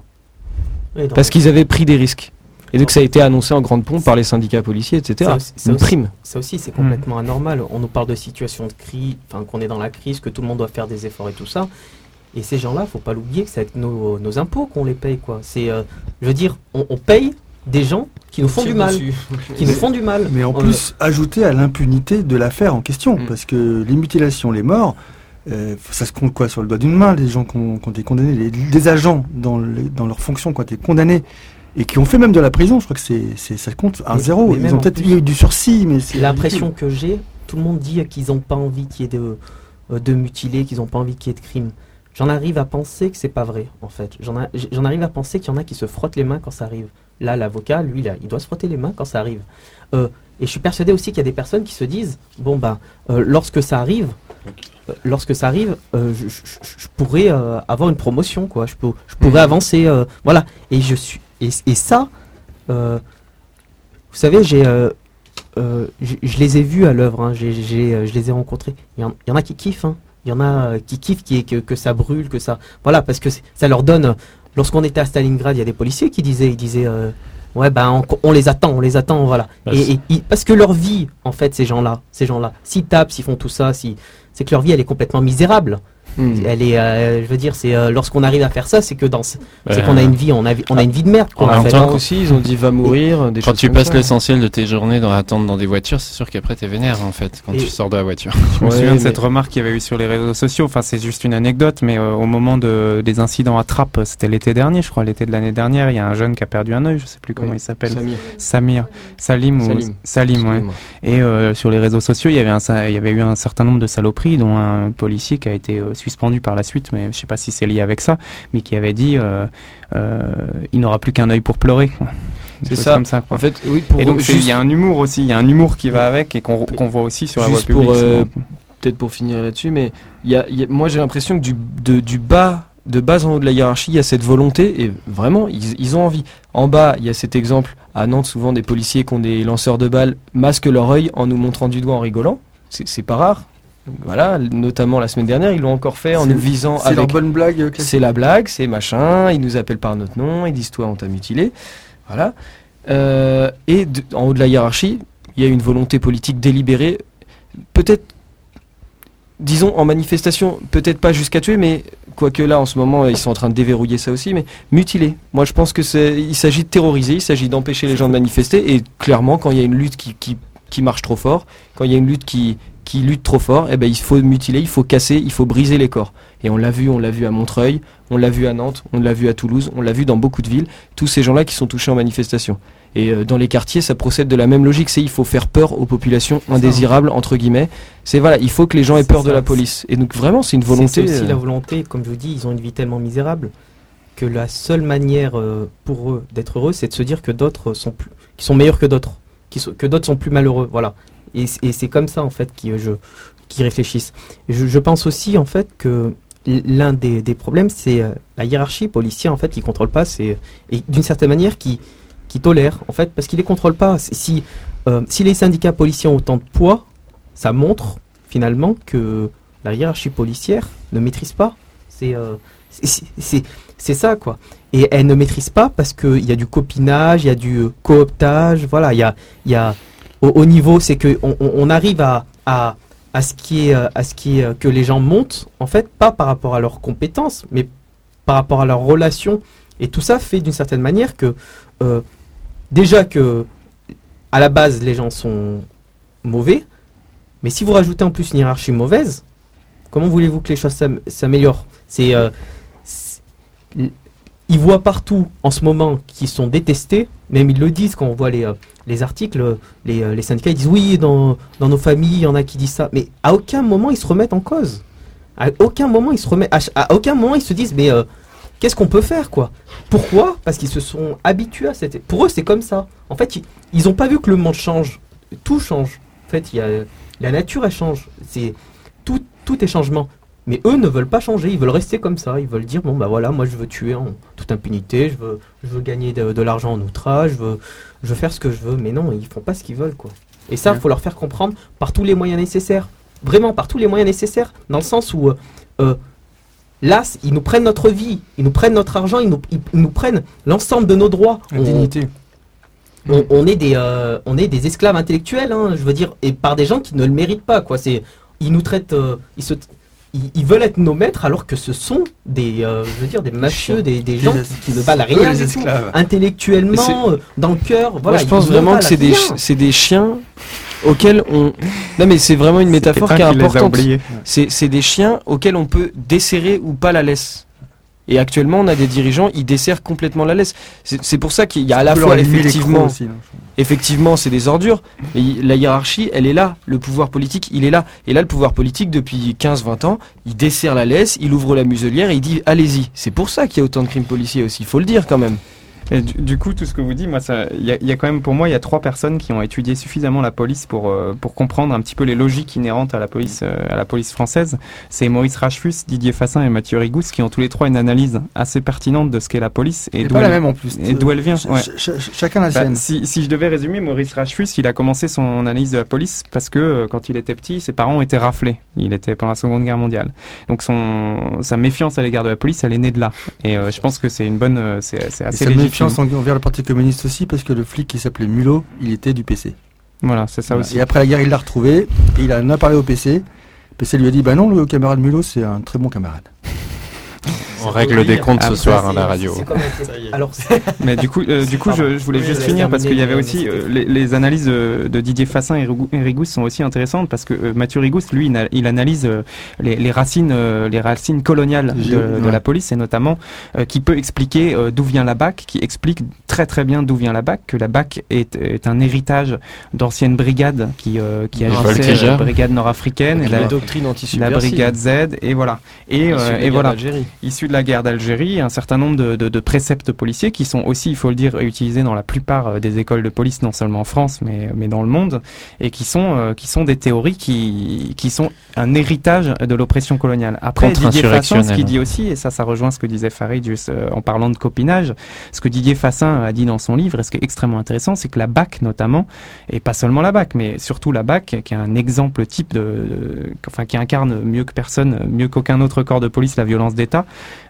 Parce qu'ils avaient pris des risques. Et donc ça a été annoncé en grande pompe par les syndicats policiers, et cetera. Ça, ça une aussi, prime. Ça aussi c'est complètement mmh. anormal. On nous parle de situation de crise, enfin qu'on est dans la crise, que tout le monde doit faire des efforts et tout ça. Et ces gens-là, faut pas l'oublier que c'est avec nos, nos impôts qu'on les paye, quoi. C'est, euh, je veux dire, on, on paye des gens qui nous font du mal, qui nous font du mal. Mais en euh, plus, ajouter à l'impunité de l'affaire en question, mmh. parce que les mutilations, les morts, euh, ça se compte quoi sur le doigt d'une main, les gens qui ont, qui ont été condamnés, les, les agents dans, les, dans leur fonction qui ont été condamnés et qui ont fait même de la prison, je crois que c'est, c'est ça compte à zéro. Ils ont peut-être eu du sursis, mais c'est l'impression que j'ai, tout le monde dit qu'ils n'ont pas envie qu'il y ait de, de mutilés, qu'ils n'ont pas envie qu'il y ait de crimes. J'en arrive à penser que c'est pas vrai, en fait. J'en, a, j'en arrive à penser qu'il y en a qui se frottent les mains quand ça arrive. Là, l'avocat, lui, là, il doit se frotter les mains quand ça arrive. Euh, et je suis persuadé aussi qu'il y a des personnes qui se disent, bon ben, euh, lorsque ça arrive, euh, lorsque ça arrive, euh, je, je, je pourrais euh, avoir une promotion, quoi. Je, peux, je pourrais mmh. avancer, euh, voilà. Et je suis, et, et ça, euh, vous savez, j'ai, euh, euh, je, je les ai vus à l'œuvre. Hein, j'ai, j'ai, euh, je les ai rencontrés. Il y en, il y en a qui kiffent. Hein. Il y en a euh, qui kiffent, qui, que, que ça brûle, que ça, voilà, parce que ça leur donne. Euh, Lorsqu'on était à Stalingrad, il y a des policiers qui disaient, ils disaient, euh, ouais ben on, on les attend, on les attend, voilà. Bah, et, et, et parce que leur vie, en fait, ces gens-là, ces gens-là, s'ils tapent, s'ils font tout ça, si, c'est que leur vie, elle est complètement misérable. Mmh. Elle est, euh, je veux dire, c'est euh, lorsqu'on arrive à faire ça, c'est que dans, c'est bah, qu'on a une vie, on a, on a une vie de merde. Quoi, en, en même temps aussi, ils ont dit va mourir. Des quand tu passes ça, l'essentiel de tes journées dans l'attente dans des voitures, c'est sûr qu'après t'es vénère en fait quand et tu sors de la voiture. Je me ouais, souviens de cette remarque qu'il y avait eu sur les réseaux sociaux. Enfin, c'est juste une anecdote, mais euh, au moment de des incidents à Trappes, c'était l'été dernier, je crois, l'été de l'année dernière, il y a un jeune qui a perdu un œil, je sais plus comment ouais. il s'appelle. Samir. Samir, Salim ou Salim, Salim, ouais. Et euh, sur les réseaux sociaux, il y avait un, il y avait eu un certain nombre de saloperies, dont un policier qui a été euh, suspendu par la suite. Mais je sais pas si c'est lié avec ça, mais qui avait dit euh, euh, il n'aura plus qu'un œil pour pleurer. C'est ça. Comme ça en fait, oui. Pour et donc il juste... y a un humour aussi, il y a un humour qui va avec et qu'on, qu'on voit aussi sur la voie publique. Pour, euh, peut-être pour finir là-dessus, mais y a, y a, moi j'ai l'impression que du, de, du bas, de bas en haut de la hiérarchie, il y a cette volonté et vraiment ils, ils ont envie. En bas, il y a cet exemple à Nantes, souvent des policiers qui ont des lanceurs de balles masquent leur œil en nous montrant du doigt en rigolant. C'est, c'est pas rare. Donc voilà, notamment la semaine dernière, ils l'ont encore fait en c'est, nous visant c'est avec... leur bonne blague. Okay. C'est la blague, c'est machin, ils nous appellent par notre nom, ils disent toi on t'a mutilé. Voilà. Euh, et de, en haut de la hiérarchie, il y a une volonté politique délibérée, peut-être, disons en manifestation, peut-être pas jusqu'à tuer, mais quoique là en ce moment ils sont en train de déverrouiller ça aussi, mais mutiler. Moi je pense que c'est, il s'agit de terroriser, il s'agit d'empêcher les gens de manifester, et clairement quand il y a une lutte qui, qui, qui marche trop fort, quand il y a une lutte qui... qui luttent trop fort, eh ben il faut mutiler, il faut casser, il faut briser les corps. Et on l'a vu, on l'a vu à Montreuil, on l'a vu à Nantes, on l'a vu à Toulouse, on l'a vu dans beaucoup de villes, tous ces gens-là qui sont touchés en manifestation. Et euh, dans les quartiers, ça procède de la même logique, c'est il faut faire peur aux populations indésirables, entre guillemets. C'est voilà, il faut que les gens aient peur de la police. Et donc vraiment, c'est une volonté... C'est aussi euh... la volonté, comme je vous dis, ils ont une vie tellement misérable que la seule manière euh, pour eux d'être heureux, c'est de se dire que d'autres sont plus, qui sont meilleurs que d'autres, qui sont, que d'autres sont plus malheureux, voilà. Et, et c'est comme ça en fait qu'ils je, qu'ils réfléchissent. Je, je pense aussi en fait que l'un des, des problèmes, c'est euh, la hiérarchie policière en fait qui contrôle pas, c'est et d'une certaine manière qui qui tolère en fait parce qu'ils les contrôlent pas. Si euh, si les syndicats policiers ont autant de poids, ça montre finalement que la hiérarchie policière ne maîtrise pas. C'est euh, c'est, c'est c'est ça quoi. Et elle ne maîtrise pas parce que il y a du copinage, il y a du cooptage, voilà, il y a il y a au, au niveau, c'est que on, on- on arrive à, à, à ce qui est, euh, à ce qui est, euh, que les gens montent, en fait, pas par rapport à leurs compétences, mais par rapport à leurs relations. Et tout ça fait d'une certaine manière que, euh, déjà que, à la base, les gens sont mauvais, mais si vous rajoutez en plus une hiérarchie mauvaise, comment voulez-vous que les choses s'am- s'améliorent? C'est, euh, c'est- ils voient partout en ce moment qu'ils sont détestés, même ils le disent quand on voit les, euh, les articles, les, euh, les syndicats ils disent oui, dans, dans nos familles, il y en a qui disent ça, mais à aucun moment ils se remettent en cause. À aucun moment ils se remettent, à, ch- à aucun moment ils se disent mais euh, qu'est-ce qu'on peut faire quoi? Pourquoi? Parce qu'ils se sont habitués à cette... Pour eux c'est comme ça. En fait ils, ils ont pas vu que le monde change, tout change. En fait il y a, la nature elle change, c'est tout, tout est changement. Mais eux ne veulent pas changer, ils veulent rester comme ça, ils veulent dire bon bah voilà, moi je veux tuer en toute impunité, je veux, je veux gagner de, de l'argent en outrage, je veux, je veux faire ce que je veux, mais non, ils font pas ce qu'ils veulent quoi. Et ça, il Ouais. faut leur faire comprendre par tous les moyens nécessaires, vraiment par tous les moyens nécessaires, dans le sens où euh, euh, là, c- ils nous prennent notre vie, ils nous prennent notre argent, ils nous, ils, ils nous prennent l'ensemble de nos droits. La On- dignité. on, on est des, euh, on est des esclaves intellectuels, hein, je veux dire, et par des gens qui ne le méritent pas, quoi. C'est, ils nous traitent, euh, ils se, ils, ils veulent être nos maîtres alors que ce sont des, euh, je veux dire, des mafieux, des, des gens Les- qui, qui ne valent eux, rien les du tout. esclaves. Intellectuellement, euh, dans le cœur, voilà. Moi, je ils pense ne vraiment valent que c'est des, rien. chi- c'est des chiens auxquels on. Non, mais c'est vraiment une métaphore qui est importante. C'est c'est des chiens auxquels on peut desserrer ou pas la laisse. Et actuellement, on a des dirigeants, ils desserrent complètement la laisse. C'est c'est pour ça qu'il y a à la On peut fois, leur allumer les effectivement, crocs aussi, hein. effectivement, c'est des ordures, mais y- la hiérarchie, elle est là. Le pouvoir politique, il est là. Et là, le pouvoir politique, depuis quinze vingt ans, il desserre la laisse, il ouvre la muselière et il dit allez-y. C'est pour ça qu'il y a autant de crimes policiers aussi, il faut le dire quand même. Et du, du coup, tout ce que vous dites, moi, ça, il y a, il y a quand même, pour moi, il y a trois personnes qui ont étudié suffisamment la police pour euh, pour comprendre un petit peu les logiques inhérentes à la police euh, à la police française. C'est Maurice Rachefus, Didier Fassin et Mathieu Rigousse qui ont tous les trois une analyse assez pertinente de ce qu'est la police et Et d'où pas la elle, même en plus. et d'où elle vient. Ch- Ouais. ch- ch- chacun la Bah, sienne. si, si je devais résumer, Maurice Rachefus, il a commencé son analyse de la police parce que euh, quand il était petit, ses parents étaient raflés. Il était pendant la Seconde Guerre mondiale. Donc son sa méfiance à l'égard de la police, elle est née de là. Et euh, je pense que c'est une bonne, euh, c'est c'est Et assez sa légitime. méfiance en- envers le Parti communiste aussi, parce que le flic qui s'appelait Mulot, il était du P C. Voilà, c'est ça aussi. Et après la guerre, il l'a retrouvé, et il en a parlé au P C. Le P C lui a dit, bah non, le camarade Mulot, c'est un très bon camarade. On règle des comptes ce Après, soir, C'est- hein, la radio. c'est comme avec- Alors, c'est- Mais du coup, euh, du coup, je, je voulais Oui, juste vous finir avez parce qu'il y avait terminé, aussi mais euh, c'était- les, les analyses de, de Didier Fassin et Rigou- et Rigousse sont aussi intéressantes parce que euh, Mathieu Rigousse, lui, il, a- il analyse euh, les, les racines, euh, les racines coloniales de, J'ai- de ouais. la police et notamment euh, qui peut expliquer euh, d'où vient la B A C, qui explique très très bien d'où vient la B A C, que la B A C est, est un héritage d'anciennes brigades qui euh, qui Les agissaient, voltigeurs. euh, brigade nord-africaine et la, la, doctrine la anti-subversive. brigade Z et voilà et, Issue euh, de la et guerre voilà d'Algérie. issus de la guerre d'Algérie, un certain nombre de, de, de préceptes policiers qui sont aussi, il faut le dire, utilisés dans la plupart euh, des écoles de police, non seulement en France, mais, mais dans le monde, et qui sont, euh, qui sont des théories qui, qui sont un héritage de l'oppression coloniale. Après, Didier Fassin, ce Contre-insurrectionnelle. qu'il dit aussi, et ça, ça rejoint ce que disait Farid juste, euh, en parlant de copinage, ce que Didier Fassin a dit dans son livre, et ce qui est extrêmement intéressant, c'est que la B A C notamment, et pas seulement la B A C, mais surtout la B A C, qui est un exemple type de, de- enfin, qui incarne mieux que personne, mieux qu'aucun autre corps de police, la violence d'État,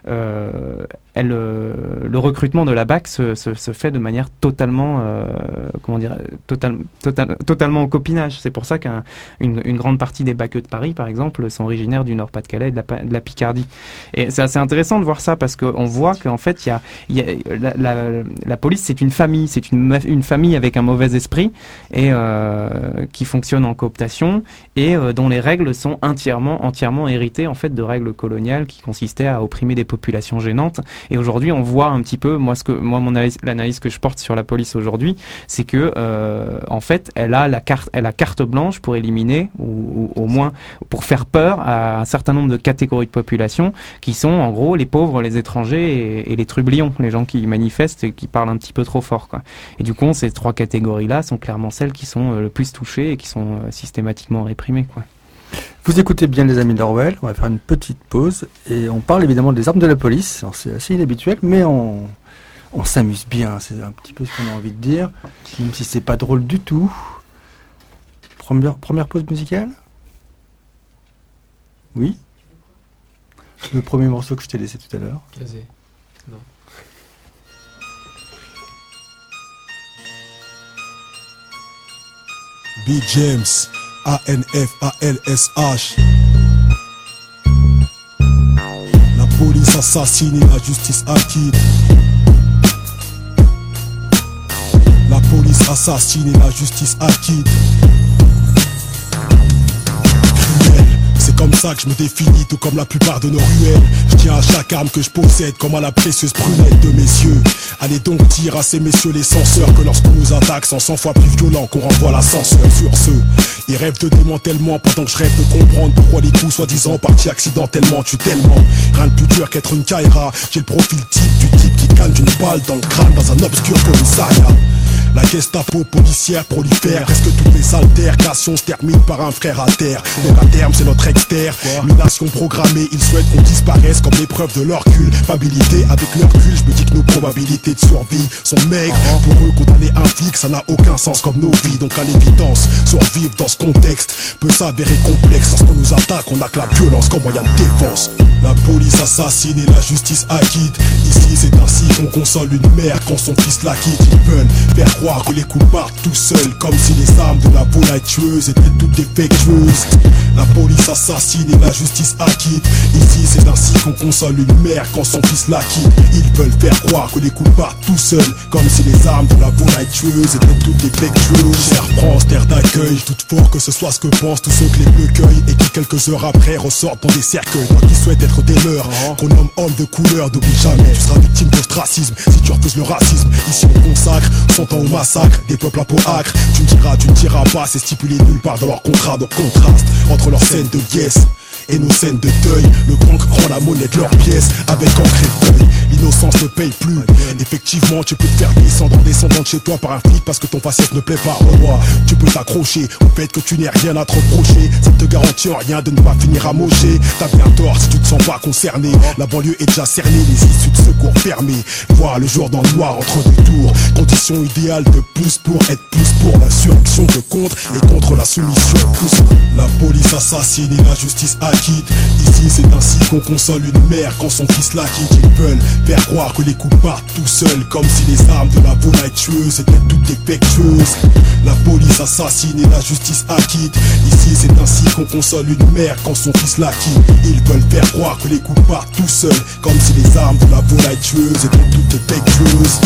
euh, elle, euh, le recrutement de la B A C se, se, se fait de manière totalement, euh, comment dire, total, total, totalement au copinage. C'est pour ça qu'une une grande partie des baqueux de Paris, par exemple, sont originaires du Nord-Pas-de-Calais et de la, Pa- de la Picardie. Et c'est assez intéressant de voir ça parce qu'on voit qu'en fait, il y a, il y a la, la, la police, c'est une famille, c'est une, ma- une famille avec un mauvais esprit et euh, qui fonctionne en cooptation et euh, dont les règles sont entièrement, entièrement héritées en fait de règles coloniales qui consistaient à opprimer des populations gênantes. Et aujourd'hui, on voit un petit peu, moi, ce que, moi, mon analyse, l'analyse que je porte sur la police aujourd'hui, c'est que, euh, en fait, elle a la carte, elle a carte blanche pour éliminer, ou, ou au moins pour faire peur à un certain nombre de catégories de population qui sont, en gros, les pauvres, les étrangers et, et les trublions, les gens qui manifestent et qui parlent un petit peu trop fort, quoi. Et du coup, ces trois catégories-là sont clairement celles qui sont euh, le plus touchées et qui sont euh, systématiquement réprimées, quoi. Vous écoutez bien les amis d'Orwell, on va faire une petite pause et on parle évidemment des armes de la police. Alors, c'est assez inhabituel, mais on, on s'amuse bien, c'est un petit peu ce qu'on a envie de dire, même si c'est pas drôle du tout. Première, première pause musicale? Oui? Le premier morceau que je t'ai laissé tout à l'heure. B. James, A N F A L S H. La police assassine et la justice acquitte. La police assassine et la justice acquitte. Cruel, c'est comme ça que je me définis, tout comme la plupart de nos ruelles. Je tiens à chaque arme que je possède, comme à la précieuse prunelle de mes yeux. Allez donc dire à ces messieurs les censeurs que lorsqu'on nous attaque, sont cent fois plus violent qu'on renvoie l'ascenseur. Sur ceux, ils rêvent de démantèlement pendant que je rêve de comprendre pourquoi les coups soi-disant partis accidentellement tuent tellement. Rien de plus dur qu'être une Kaira. J'ai le profil type du type qui calme d'une balle dans le crâne dans un obscur commissariat. La Gestapo policière prolifère, presque toutes les altercations se terminent par un frère à terre. Donc à terme c'est notre extermination programmée. Ils souhaitent qu'on disparaisse comme l'épreuve de leur culpabilité. Avec leur cul, je me dis que nos probabilités de survie sont maigres. Pour eux condamner un flic, ça n'a aucun sens comme nos vies. Donc à l'évidence, survivre dans ce contexte peut s'avérer complexe. Lorsqu'on nous attaque, on n'a que la violence comme moyen de défense. La police assassine et la justice acquitte. Ici c'est ainsi qu'on console une mère quand son fils la quitte. Ils veulent faire croire que les coups partent tout seuls, comme si les armes de la volaille tueuse étaient toutes défectueuses. La police assassine et la justice acquitte. Ici c'est ainsi qu'on console une mère quand son fils la quitte. Ils veulent faire croire que les coups partent tout seuls, comme si les armes de la volaille tueuse étaient toutes défectueuses. Chère France, terre d'accueil, je doute fort que ce soit ce que pensent tous ceux que les bleus cueillent et qui quelques heures après ressortent dans des cercueils. Moi qui souhaite être des leurs, qu'on nomme homme de couleur, n'oublie jamais, tu seras victime d'ostracisme si tu refuses le racisme. Ici on consacre son temps au massacre des peuples à peau acre. Tu me diras, tu ne diras pas, c'est stipulé nulle part dans leur contrat. Donc contraste entre leurs scènes de dièse et nos scènes de deuil. Le banque rend la monnaie de leurs pièces avec encre et feuille. L'innocence ne paye plus. Effectivement, tu peux te faire descendre en descendant de chez toi par un flic parce que ton faciès ne plaît pas au roi. Tu peux t'accrocher au fait que tu n'aies rien à te reprocher. Ça ne te garantit en rien de ne pas finir à mocher. T'as bien tort si tu te sens pas concerné. La banlieue est déjà cernée, les issues de secours fermées. Voir le jour dans le noir entre deux tours. Condition idéale de plus pour être plus pour l'insurrection de contre et contre la soumission. Plus la police assassine et la justice acquitte. Ici c'est ainsi qu'on console une mère quand son fils la quitte. Ils veulent faire croire que les coups partent tout seuls, comme si les armes de la volaille tueuse étaient toutes défectueuses. La police assassine et la justice acquitte. Ici c'est ainsi qu'on console une mère quand son fils la quitte. Ils veulent faire croire que les coups partent tout seuls, comme si les armes de la volaille tueuse étaient toutes défectueuses.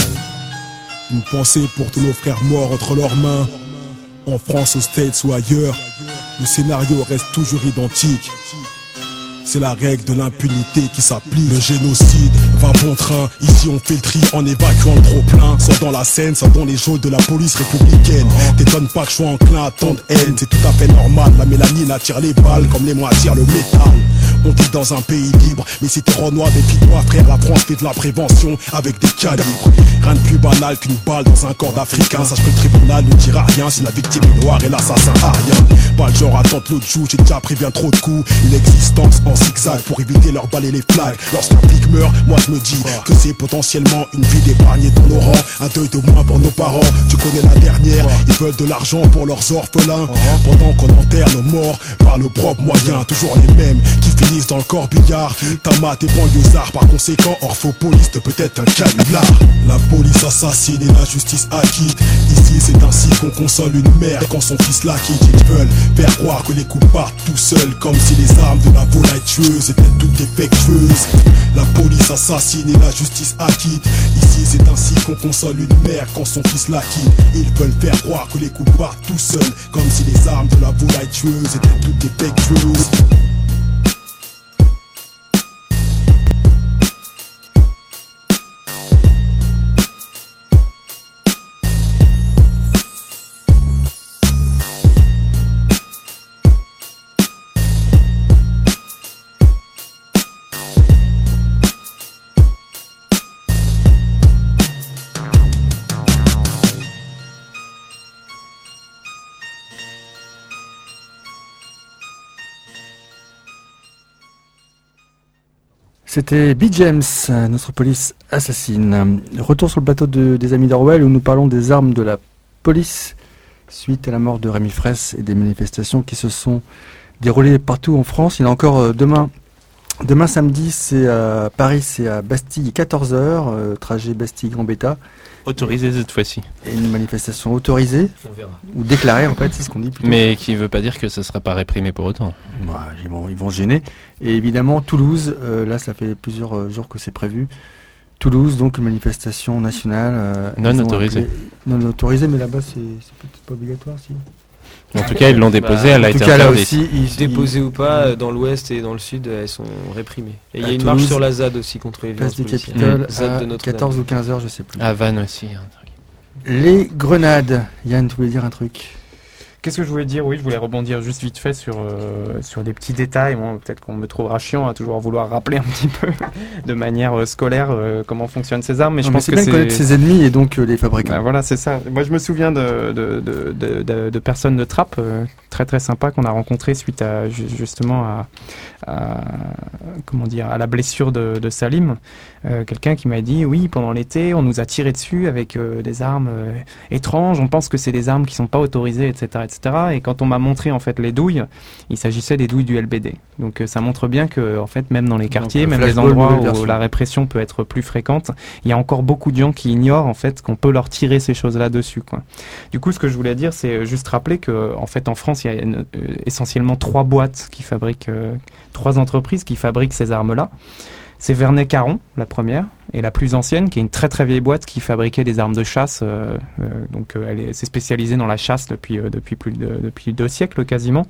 Une pensée pour tous nos frères morts entre leurs mains, en France, aux States ou ailleurs. Le scénario reste toujours identique. C'est la règle de l'impunité qui s'applique. Le génocide va bon train. Ici on fait le tri en évacuant le trop plein. Soit dans la Seine, soit dans les geôles de la police républicaine. T'étonnes pas que je sois enclin à tant de haine. C'est tout à fait normal. La mélanine attire les balles comme les mois attirent le métal. On vit dans un pays libre, mais si t'es renoir, défie-toi frère. La France fait de la prévention avec des calibres. Rien de plus banal qu'une balle dans un corps d'Africain. Sache que le tribunal ne dira rien si la victime est noire et l'assassin a rien. Pas le genre à tenter l'autre joue, j'ai déjà pris bien trop de coups. Une existence en zigzag pour éviter leur balle et les flags. Lorsqu'un flic meurt, moi je me dis que c'est potentiellement une vie d'épargnée dans nos rangs. Un deuil de moins pour nos parents, tu connais la dernière. Ils veulent de l'argent pour leurs orphelins, pendant qu'on enterre nos morts par nos propres moyens. Toujours les mêmes qui finissent dans le corbillard. Tamat et banlieusards, par conséquent orthopoliste peut-être un canular. La police assassine et la justice acquitte. Ici c'est ainsi qu'on console une mère quand son fils la quitte. Ils veulent faire croire que les coups partent tout seuls, comme si les armes de la volaille tueuse étaient toutes défectueuses. La police assassine et la justice acquitte. Ici c'est ainsi qu'on console une mère quand son fils la quitte. Ils veulent faire croire que les coups partent tout seuls, comme si les armes de la volaille tueuse étaient toutes défectueuses. C'était B. James, notre police assassine. Retour sur le plateau de, des Amis d'Orwell où nous parlons des armes de la police suite à la mort de Rémi Fraisse et des manifestations qui se sont déroulées partout en France. Il y en a encore demain Demain samedi, c'est à Paris, c'est à Bastille, quatorze heures, euh, trajet Bastille-Gambetta. Autorisé cette fois-ci. Et une manifestation autorisée, On verra. ou déclarée en fait, c'est ce qu'on dit plutôt. Mais qui ne veut pas dire que ce ne sera pas réprimé pour autant. Bah, ils, vont, ils vont se gêner. Et évidemment, Toulouse, euh, là ça fait plusieurs euh, jours que c'est prévu. Toulouse, donc une manifestation nationale. euh, Non ils ont autorisée. appelé- Non autorisée, mais là-bas c'est c'est peut-être pas obligatoire, si. En tout cas, ils l'ont déposée, Bah, elle a En tout été cas, là interdite. aussi, ils, Déposées ou pas, euh, dans l'ouest et dans le sud, euh, elles sont réprimées. Et il y À a une Toulouse, marche sur la Z A D aussi contre les place violences du policières. Capitole Z A D à de Notre-Dame. quatorze ou quinze heures, je sais plus. À Vannes aussi. un truc. Les grenades. Yann, tu voulais dire un truc? Qu'est-ce que je voulais dire? Oui, je voulais rebondir juste vite fait sur, euh, sur des petits détails. Bon, peut-être qu'on me trouvera chiant à toujours vouloir rappeler un petit peu de manière euh, scolaire euh, comment fonctionnent ces armes, mais je Non, pense c'est que bien de connaître c'est... ses ennemis et donc euh, les fabricants. Ben voilà, c'est ça. Moi, je me souviens de, de, de, de, de, de personnes de Trappes euh, très très sympas qu'on a rencontrées suite à ju- justement à, à comment dire à la blessure de, de Salim. Euh, quelqu'un qui m'a dit oui, pendant l'été, on nous a tiré dessus avec euh, des armes euh, étranges. On pense que c'est des armes qui sont pas autorisées, et cetera, et cetera. Et quand on m'a montré en fait les douilles, il s'agissait des douilles du L B D. Donc euh, ça montre bien que en fait même dans les quartiers, Donc, même le les flashball, endroits nouvelle où version. la répression peut être plus fréquente, il y a encore beaucoup de gens qui ignorent en fait qu'on peut leur tirer ces choses-là dessus, quoi. Du coup, ce que je voulais dire, c'est juste rappeler que en fait en France, il y a une- euh, essentiellement trois boîtes qui fabriquent, euh, trois entreprises qui fabriquent ces armes-là. C'est Vernet-Caron, la première, et la plus ancienne, qui est une très très vieille boîte qui fabriquait des armes de chasse. euh, euh, donc, euh, elle est, c'est spécialisée dans la chasse depuis euh, depuis plus de depuis deux siècles quasiment,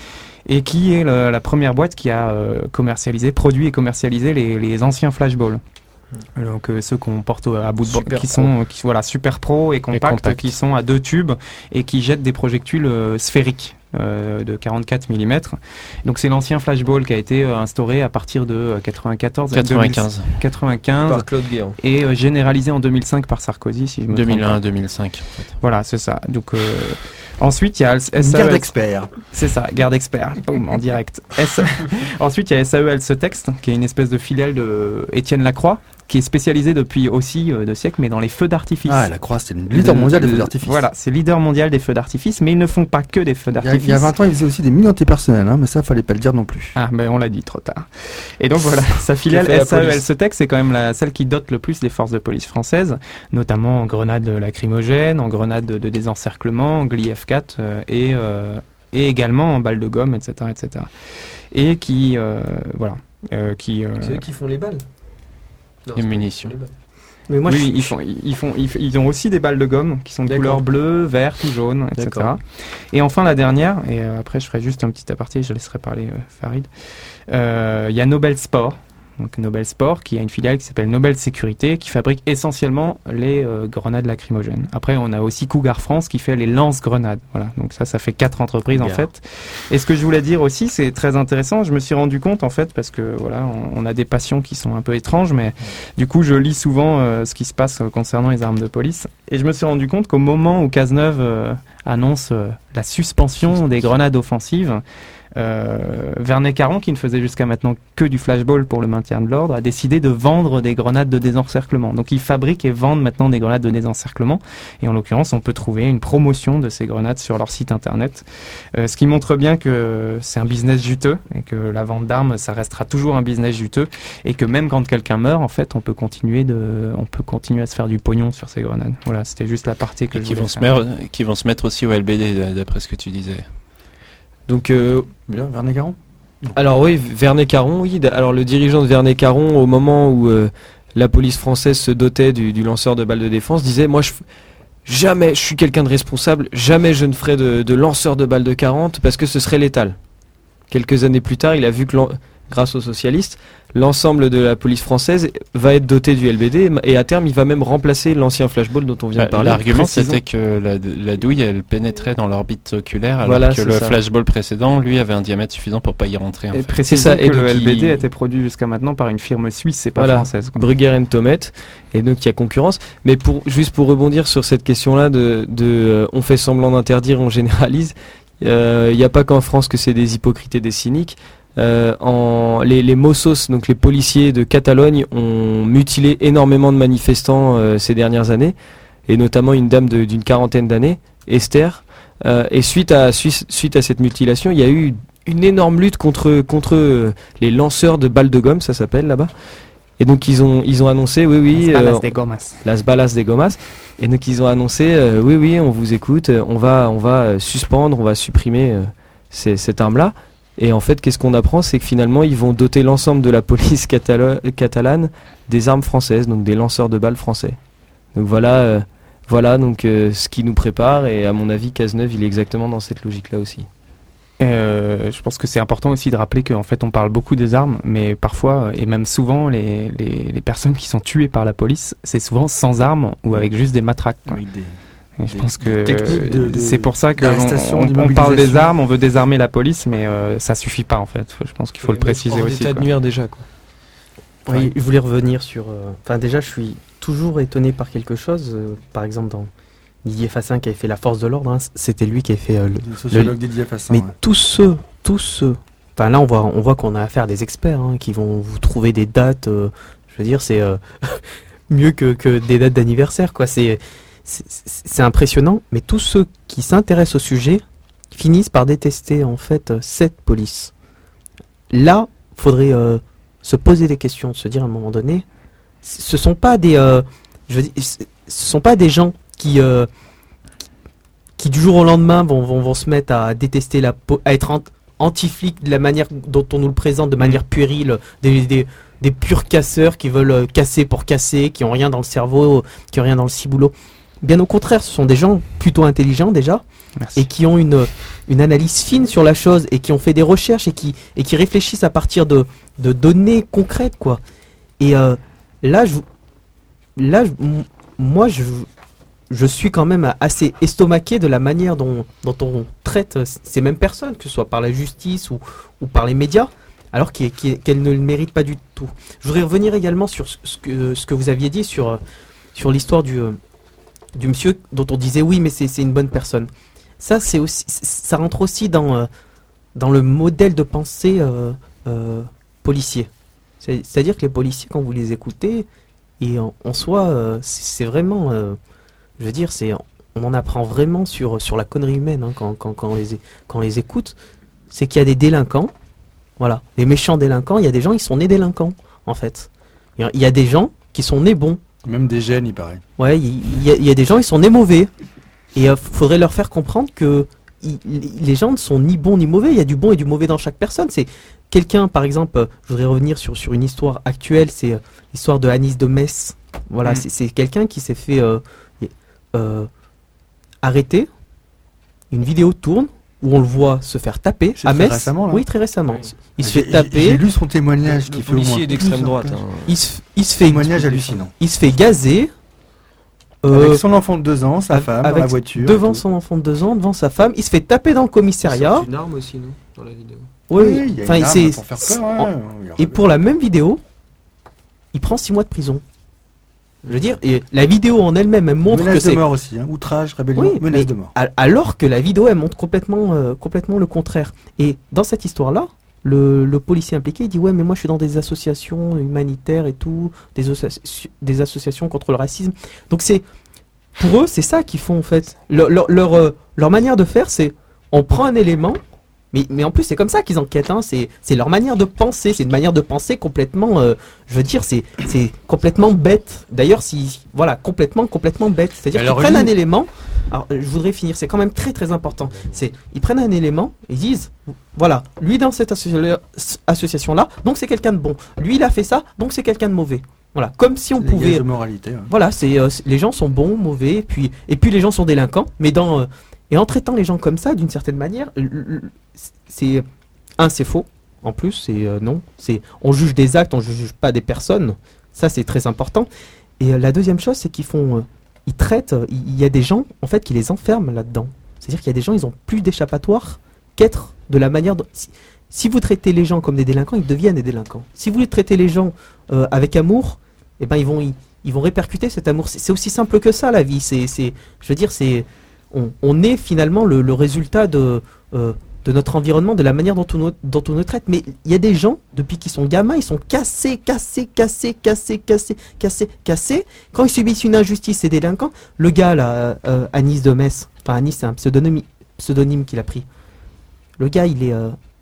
et qui est le- la première boîte qui a euh, commercialisé, produit et commercialisé les, les anciens flashballs. Donc euh, ceux qu'on porte au- à bout de bras, Super qui pro. sont euh, qui voilà super pro et compacts, compacts. qui sont à deux tubes et qui jettent des projectiles euh, sphériques euh, de quarante-quatre millimètres. Donc c'est l'ancien flashball qui a été euh, instauré à partir de euh, quatre-vingt-quatorze, quatre-vingt-quinze. quatre-vingt-quinze Par Claude Guéant. et euh, généralisé en deux mille cinq par Sarkozy, si je me deux mille trompe un pas. à deux mille cinq. Voilà, c'est ça. Donc euh, ensuite il y a le Une S A E garde L. expert. C'est ça, garde expert, boum, en direct. S- Ensuite, il y a S A E L Ce Texte, qui est une espèce de filiale de Étienne Lacroix, qui est spécialisée depuis aussi euh, deux siècles, mais dans les feux d'artifice. Ah, la Croix, c'est le leader mondial des feux d'artifice. Voilà, c'est leader mondial des feux d'artifice, mais ils ne font pas que des feux Il y, a, d'artifice. il y a vingt ans, il faisait aussi des mines antipersonnelles, hein, mais ça, fallait pas le dire non plus. Ah, ben on l'a dit trop tard. Et donc voilà, sa filiale fait la S A E L police. Ce Texte, c'est quand même la, celle qui dote le plus les forces de police françaises, notamment en grenades lacrymogènes, en grenades de, de désencerclement, en G L I F quatre euh, et, euh, et également en balles de gomme, et cetera, et cetera. Et qui, euh, voilà, euh, qui. euh, C'est eux qui font les balles. Non, Les c'est pas- munitions. les balles. Mais moi, oui, je, ils font, ils font, ils, f- ils ont aussi des balles de gomme qui sont de D'accord. couleur bleue, verte ou jaune, et cetera. D'accord. Et enfin la dernière, et euh, après je ferai juste un petit aparté, je laisserai parler euh, Farid. Euh, Il y a Nobel Sport. Donc Nobel Sport, qui a une filiale qui s'appelle Nobel Sécurité, qui fabrique essentiellement les euh, grenades lacrymogènes. Après, on a aussi Cougar France qui fait les lance-grenades. Voilà, donc ça, ça fait quatre entreprises en Cougar. fait. Et ce que je voulais dire aussi, c'est très intéressant. Je me suis rendu compte en fait, parce que voilà, on, on a des passions qui sont un peu étranges, mais du coup, je lis souvent euh, ce qui se passe euh, concernant les armes de police. Et je me suis rendu compte qu'au moment où Cazeneuve euh, annonce euh, la suspension des grenades offensives, Euh, Vernet-Caron, qui ne faisait jusqu'à maintenant que du flashball pour le maintien de l'ordre, a décidé de vendre des grenades de désencerclement. Donc ils fabriquent et vendent maintenant des grenades de désencerclement. Et en l'occurrence, on peut trouver une promotion de ces grenades sur leur site internet. Euh, ce qui montre bien que c'est un business juteux et que la vente d'armes, ça restera toujours un business juteux. Et que même quand quelqu'un meurt, en fait, on peut continuer de, on peut continuer à se faire du pognon sur ces grenades. Voilà, c'était juste la partie que Et je qui voulais vont, se faire. mettre, qui vont se mettre aussi au L B D, d'après ce que tu disais. Donc, euh, Bien, Vernet-Caron. alors oui, Vernet-Caron, oui. D- Alors le dirigeant de Vernet-Caron, au moment où euh, la police française se dotait du, du lanceur de balles de défense, disait moi je f- jamais je suis quelqu'un de responsable, jamais je ne ferai de, de lanceur de balles de quarante parce que ce serait létal. Quelques années plus tard, il a vu que l'en- grâce aux socialistes, l'ensemble de la police française va être doté du L B D et à terme il va même remplacer l'ancien flashball dont on vient Bah, de parler. L'argument, Précisons. c'était que la, la douille, elle pénétrait dans l'orbite oculaire, alors Voilà, que c'est le ça. flashball précédent, lui, avait un diamètre suffisant pour pas y rentrer. En Et fait. précisons C'est ça, et que le donc L B D il- a été produit jusqu'à maintenant par une firme suisse, c'est pas Voilà. française. quoi. Brugger and Tomet, et donc il y a concurrence. Mais pour juste pour rebondir sur cette question-là de, de euh, on fait semblant d'interdire, on généralise. euh, Il n'y a pas qu'en France que c'est des hypocrites et des cyniques. Euh, en, les, les Mossos, donc les policiers de Catalogne, ont mutilé énormément de manifestants euh, ces dernières années, et notamment une dame de- d'une quarantaine d'années, Esther. Euh, et suite à suite, suite à cette mutilation, il y a eu une énorme lutte contre, contre euh, les lanceurs de balles de gomme, ça s'appelle là-bas. Et donc ils ont, ils ont annoncé, oui, oui, Las balas euh, de gomas. Las balas de gomas. Et donc ils ont annoncé, euh, oui, oui, on vous écoute, euh, on va, on va euh, suspendre, on va supprimer euh, ces- cette arme-là. Et en fait, qu'est-ce qu'on apprend, c'est que finalement ils vont doter l'ensemble de la police catalo- catalane des armes françaises, donc des lanceurs de balles français. Donc voilà, euh, voilà donc euh, ce qui nous prépare. Et à mon avis, Cazeneuve, il est exactement dans cette logique-là aussi. Et, euh, je pense que c'est important aussi de rappeler qu'en fait on parle beaucoup des armes, mais parfois et même souvent les, les, les personnes qui sont tuées par la police, c'est souvent sans armes ou avec juste des matraques. quoi. Avec des- Et je des pense que techniques de- euh, de- c'est pour ça qu'on d'arrestation, on, on parle des d'immobilisation. armes, on veut désarmer la police, mais euh, ça suffit pas en fait. Je pense qu'il faut le préciser Hors aussi. d'état de quoi. nuire déjà, quoi. Oui, je voulais revenir sur. euh, Enfin, déjà, je suis toujours étonné par quelque chose. euh, par exemple, dans Didier Fassin qui avait fait La Force de l'ordre, hein, c- c'était lui qui avait fait euh, le. Le sociologue Didier Fassin. Mais ouais. tous ceux, tous ceux. Enfin, là, on voit, on voit qu'on a affaire à des experts hein, qui vont vous trouver des dates. euh, je veux dire, c'est euh, mieux que, que des dates d'anniversaire, quoi. C'est, c'est, c'est impressionnant. Mais tous ceux qui s'intéressent au sujet finissent par détester en fait euh, cette police. Là, faudrait euh, se poser des questions, se dire à un moment donné, c- ce sont pas des, euh, je veux dire, c- ce sont pas des gens qui, euh, qui du jour au lendemain vont, vont, vont se mettre à détester la, po- à être ant- anti-flic de la manière dont on nous le présente, de manière puérile, des, des, des purs casseurs qui veulent euh, casser pour casser, qui ont rien dans le cerveau, qui ont rien dans le ciboulot. Bien au contraire, ce sont des gens plutôt intelligents déjà, Merci. et qui ont une, une analyse fine sur la chose et qui ont fait des recherches et qui, et qui réfléchissent à partir de, de données concrètes, quoi. Et euh, là, je, là je- m- moi, je, je suis quand même assez estomaqué de la manière dont, dont on traite ces mêmes personnes, que ce soit par la justice ou, ou par les médias, alors qu'elles qu'elles- qu'elles ne le méritent pas du tout. Je voudrais revenir également sur ce ce que, ce que vous aviez dit sur, euh, sur l'histoire du, euh, du monsieur dont on disait oui, mais c'est c'est une bonne personne. Ça, c'est aussi, ça rentre aussi dans, euh, dans le modèle de pensée euh, euh, policier. C'est- C'est-à-dire que les policiers, quand vous les écoutez, et en, en soi, euh, c'est c'est vraiment, euh, je veux dire, c'est, on en apprend vraiment sur, sur la connerie humaine hein, quand, quand, quand, on les, é- quand on les écoute. C'est qu'il y a des délinquants, voilà, les méchants délinquants, il y a des gens qui sont nés délinquants, en fait. Il y a- il y a des gens qui sont nés bons. Même des gènes, il paraît. Ouais, il il y, a- il y a des gens, ils sont nés mauvais. Et il faudrait leur faire comprendre que il- les gens ne sont ni bons ni mauvais. Il y a du bon et du mauvais dans chaque personne. C'est quelqu'un, par exemple, euh, je voudrais revenir sur, sur une histoire actuelle, c'est euh, l'histoire de Anis de Metz. Voilà, Mm. c'est- c'est quelqu'un qui s'est fait euh, euh, arrêter. Une vidéo tourne où on le voit se faire taper C'est à très Metz. récemment, là Oui, très récemment. Il se J'ai- fait j'ai- taper. J'ai lu son témoignage qui Le fait au moins policier d'extrême douze droite. pages. hein. Il se, il se fait Témoignage hallucinant. il se fait gazer. euh, Avec son enfant de deux ans, sa avec- femme, dans avec- la voiture. devant et tout. son enfant de deux ans, devant sa femme. Il se fait taper dans le commissariat. Une arme aussi, non, dans la vidéo. Oui, Oui, oui. il y a Enfin, une arme c'est- pour faire c'est- peur, en- ouais. Et pour la même vidéo, il prend six mois de prison. Je veux dire, et la vidéo en elle-même, elle montre que Menace de c'est. mort aussi, hein. Outrage, rébellion, Oui, menace mais de mort. al- alors que la vidéo, elle montre complètement, euh, complètement le contraire. Et dans cette histoire-là, le, le policier impliqué, il dit ouais, mais moi je suis dans des associations humanitaires et tout, des, associ- des associations contre le racisme. Donc c'est, pour eux, c'est ça qu'ils font en fait. Leur, leur, leur, euh, leur manière de faire, c'est on prend un élément. Mais, mais en plus, c'est comme ça qu'ils enquêtent. Hein. C'est, c'est leur manière de penser. C'est une manière de penser complètement. euh, je veux dire, c'est, c'est complètement bête. D'ailleurs, si voilà, complètement, complètement bête. C'est-à-dire Mais qu'ils alors, prennent un lui- élément. Alors, euh, je voudrais finir. C'est quand même très, très important. C'est, ils prennent un élément. Ils disent, voilà, lui dans cette associa- association-là, donc c'est quelqu'un de bon. Lui, il a fait ça, donc c'est quelqu'un de mauvais. Voilà, comme si on C'est des pouvait. gages de moralité. ouais. Voilà, c'est euh, c'est- les gens sont bons, mauvais, et puis et puis les gens sont délinquants. Mais dans euh, et en traitant les gens comme ça, d'une certaine manière, l- l- c'est un, c'est faux. En plus, c'est euh, non, c'est on juge des actes, on juge pas des personnes. Ça, c'est très important. Et euh, la deuxième chose, c'est qu'ils font, euh, ils traitent. euh, Il y a des gens en fait qui les enferment là-dedans. C'est-à-dire qu'il y a des gens, ils ont plus d'échappatoire qu'être de la manière. dont- Si, si vous traitez les gens comme des délinquants, ils deviennent des délinquants. Si vous les traitez les gens euh, avec amour, eh ben ils vont ils, ils vont répercuter cet amour. C'est c'est aussi simple que ça la vie. C'est c'est je veux dire c'est on, on est finalement le, le résultat de euh, de notre environnement, de la manière dont on nous, dont on nous traite. Mais il y a des gens depuis qu'ils sont gamins, ils sont cassés, cassés, cassés, cassés, cassés, cassés, cassés. Quand ils subissent une injustice et des délinquants, le gars là, euh, Anis de Metz, enfin Anis c'est un pseudonyme pseudonyme qu'il a pris. Le gars il est euh,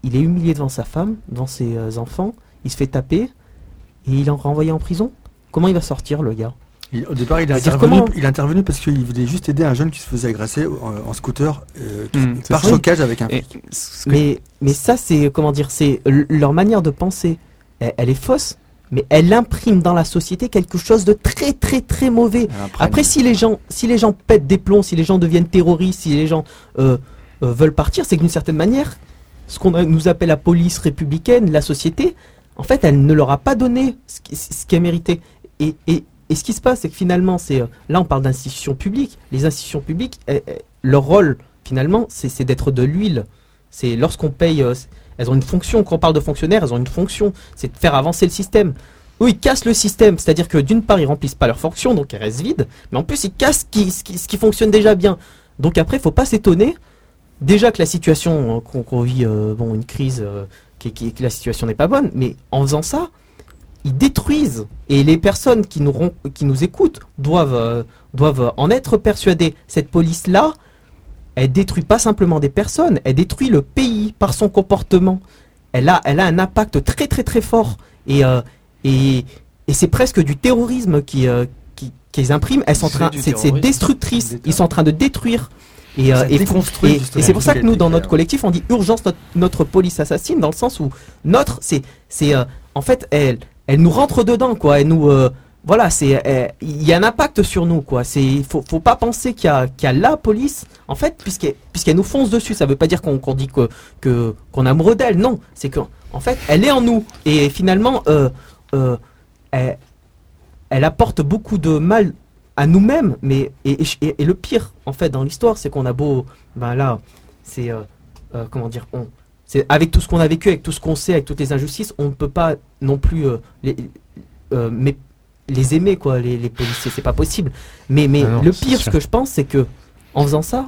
il est humilié devant sa femme, devant ses euh, enfants, il se fait taper, et il est renvoyé en prison. Comment il va sortir, le gars? Il- au départ, il est, C'est-à-dire intervenu, comment- il est intervenu parce qu'il voulait juste aider un jeune qui se faisait agresser en, en scooter euh, qui- Mmh, c'est par ça. chocage avec un Et flic. ce que- Mais, mais ça, c'est, comment dire, c'est l- leur manière de penser, elle, elle est fausse, mais elle imprime dans la société quelque chose de très, très, très mauvais. Après, si les gens, si les gens pètent des plombs, si les gens deviennent terroristes, si les gens euh, euh, veulent partir, c'est que d'une certaine manière, ce qu'on a- nous appelle la police républicaine, la société, en fait, elle ne leur a pas donné ce qui, ce qui est mérité. Et, et, et ce qui se passe, c'est que finalement, c'est euh, là, on parle d'institutions publiques. Les institutions publiques, elles- elles- leur rôle, finalement, c'est c'est d'être de l'huile. C'est lorsqu'on paye, euh, elles ont une fonction. Quand on parle de fonctionnaires, elles ont une fonction, c'est de faire avancer le système. Eux, ils cassent le système, c'est-à-dire que d'une part, ils remplissent pas leur fonction, donc ils restent vides, mais en plus, ils cassent ce qui, ce qui, ce qui fonctionne déjà bien. Donc après, il faut pas s'étonner. Déjà que la situation, euh, qu'on qu'on vit, euh, bon, une crise, euh, qui, qui- que la situation n'est pas bonne, mais en faisant ça, ils détruisent. Et les personnes qui nous, ron- qui nous écoutent doivent, euh, doivent en être persuadées. Cette police-là, elle détruit pas simplement des personnes, elle détruit le pays par son comportement. Elle a, elle a un impact très très très fort. Et, euh, et, et c'est presque du terrorisme qui, euh, qui, qu'ils impriment. Elles sont en C'est train, du c'est, c'est terrorisme. destructrice. Ils sont en train de détruire. Et, euh, Ça et, déconstruit, et- justement. et c'est pour ça que nous, dans notre Ouais. collectif, on dit urgence notre, notre police assassine, dans le sens où notre, c'est, c'est, euh, en fait, elle, elle nous rentre dedans, quoi. Elle nous, euh, voilà, c'est, euh, il y a un impact sur nous, quoi. C'est, faut, faut pas penser qu'il y a, qu'il y a la police, en fait, puisqu'elle, puisqu'elle nous fonce dessus. Ça veut pas dire qu'on, qu'on dit que, que, qu'on est amoureux d'elle, non. C'est que, en fait, elle est en nous. Et finalement, euh, euh, elle, elle apporte beaucoup de mal à nous-mêmes, mais et, et- et le pire en fait dans l'histoire, c'est qu'on a beau, ben là, c'est euh, euh, comment dire, on, c'est avec tout ce qu'on a vécu, avec tout ce qu'on sait, avec toutes les injustices, on ne peut pas non plus euh, les, euh, mais les aimer quoi, les, les policiers, c'est pas possible. Mais mais Ah non, le c'est pire, sûr. ce que je pense, c'est que en faisant ça,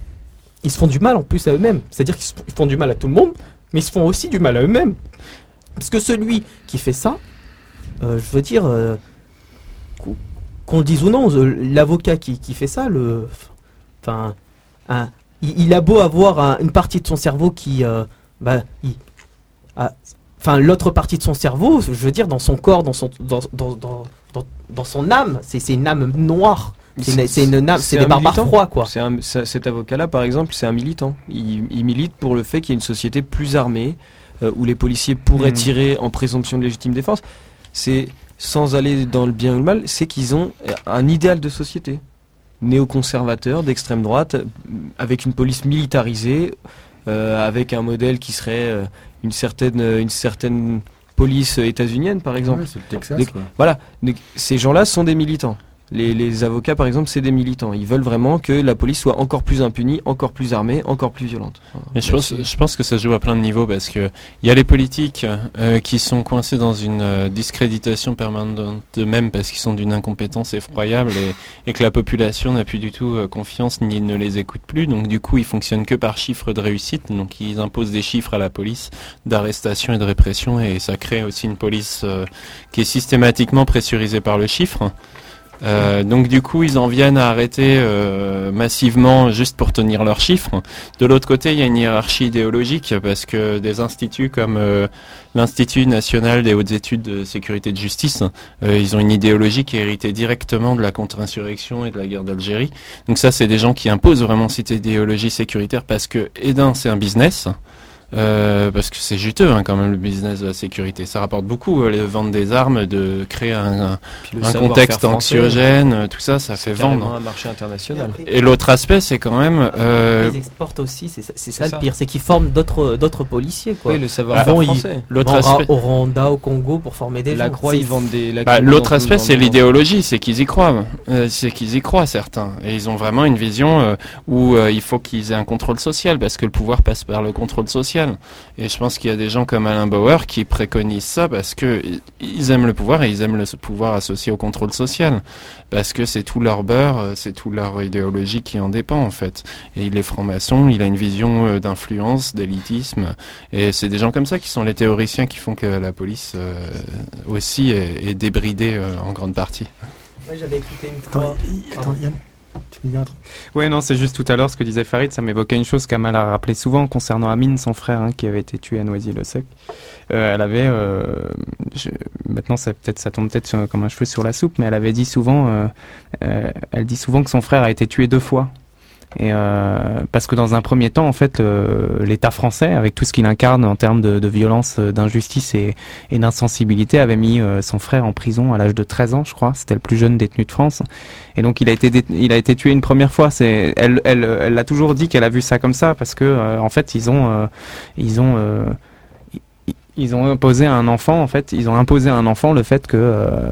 ils se font du mal en plus à eux-mêmes. C'est-à-dire qu'ils se- ils font du mal à tout le monde, mais ils se font aussi du mal à eux-mêmes. Parce que celui qui fait ça, euh, je veux dire. euh, qu'on le dise ou non, euh, l'avocat qui, qui fait ça, le, enfin, un- il, il a beau avoir un- une partie de son cerveau qui, euh, bah, il- a- enfin, l'autre partie de son cerveau, je veux dire, dans son corps, dans son, dans, dans, dans, dans- dans son âme, c'est c'est une âme noire. C'est une, c'est une âme, c'est C'est des un barbares militant. froids, quoi. C'est un- ça- cet avocat-là, par exemple, c'est un militant. Il, il milite pour le fait qu'il y ait une société plus armée, euh, où les policiers pourraient Mhm. tirer en présomption de légitime défense. C'est, sans aller dans le bien ou le mal, c'est qu'ils ont un idéal de société. Néoconservateur, d'extrême droite, euh, avec une police militarisée, euh, avec un modèle qui serait euh, une certaine, une certaine police états-unienne, par exemple. Ouais, c'est le Texas, Les- quoi. Voilà, donc, ces gens-là sont des militants. Les, les avocats, par exemple, c'est des militants. Ils veulent vraiment que la police soit encore plus impunie, encore plus armée, encore plus violente. Voilà. Mais je pense, je pense que ça se joue à plein de niveaux parce que il y a les politiques euh, qui sont coincés dans une euh, discréditation permanente d'eux-mêmes parce qu'ils sont d'une incompétence effroyable et, et que la population n'a plus du tout euh, confiance ni ne les écoute plus. Donc du coup, ils fonctionnent que par chiffres de réussite. Donc ils imposent des chiffres à la police d'arrestation et de répression et ça crée aussi une police euh, qui est systématiquement pressurisée par le chiffre. Euh, donc du coup ils en viennent à arrêter euh, massivement juste pour tenir leurs chiffres. De l'autre côté il y a une hiérarchie idéologique parce que des instituts comme euh, l'Institut national des hautes études de sécurité et de justice, euh, ils ont une idéologie qui est héritée directement de la contre-insurrection et de la guerre d'Algérie. Donc ça c'est des gens qui imposent vraiment cette idéologie sécuritaire parce que et d'un c'est un business. Euh, parce que c'est juteux hein, quand même le business de la sécurité. Ça rapporte beaucoup euh, les ventes des armes, de créer un, un, Puis le un savoir-faire contexte français, anxiogène, euh, tout ça, ça fait carrément vendre. un marché international. Et l'autre aspect, c'est quand même euh, Ils exportent aussi, c'est ça, c'est ça c'est le ça. pire, c'est qu'ils forment d'autres d'autres policiers, quoi. Oui, le savoir-faire Avant, ils- français. l'autre Au Ra- aspect. au Rwanda, au Congo, pour former des La gens. Croix, C'est- ils vendent des. la Bah, Croix, l'autre ils aspect, vendent c'est des- l'idéologie, c'est qu'ils y croient. Euh, c'est qu'ils y croient, certains. Et ils ont vraiment une vision euh, où euh, il faut qu'ils aient un contrôle social, parce que le pouvoir passe par le contrôle social. Et je pense qu'il y a des gens comme Alain Bauer qui préconisent ça parce que i- ils aiment le pouvoir et ils aiment le s- pouvoir associé au contrôle social. Parce que c'est tout leur beurre, euh, c'est tout leur idéologie qui en dépend, en fait. Et il est franc-maçon, il a une vision euh, d'influence, d'élitisme. Et c'est des gens comme ça qui sont les théoriciens qui font que la police euh, aussi est, est débridée euh, en grande partie. Ouais, j'avais écouté une Attends, fois. il- attends, il y a- Tu veux dire un truc ? Ouais, non, c'est juste tout à l'heure ce que disait Farid, ça m'évoquait une chose qu'Amal a rappelé souvent concernant Amine, son frère, hein, qui avait été tué à Noisy-le-Sec. Euh, elle avait, euh, je, maintenant ça, peut-être, ça tombe peut-être sur, comme un cheveu sur la soupe, mais elle avait dit souvent, euh, euh, elle dit souvent que son frère a été tué deux fois. Et euh, parce que dans un premier temps, en fait, euh, l'État français, avec tout ce qu'il incarne en termes de, de violence, d'injustice et, et d'insensibilité, avait mis euh, son frère en prison à l'âge de treize ans, je crois. C'était le plus jeune détenu de France. Et donc, il a été, dé- il a été tué une première fois. C'est, elle, elle, elle a toujours dit qu'elle a vu ça comme ça parce que, euh, en fait, ils ont, euh, ils ont, euh, ils ont imposé à un enfant, en fait, ils ont imposé à un enfant le fait que. Euh,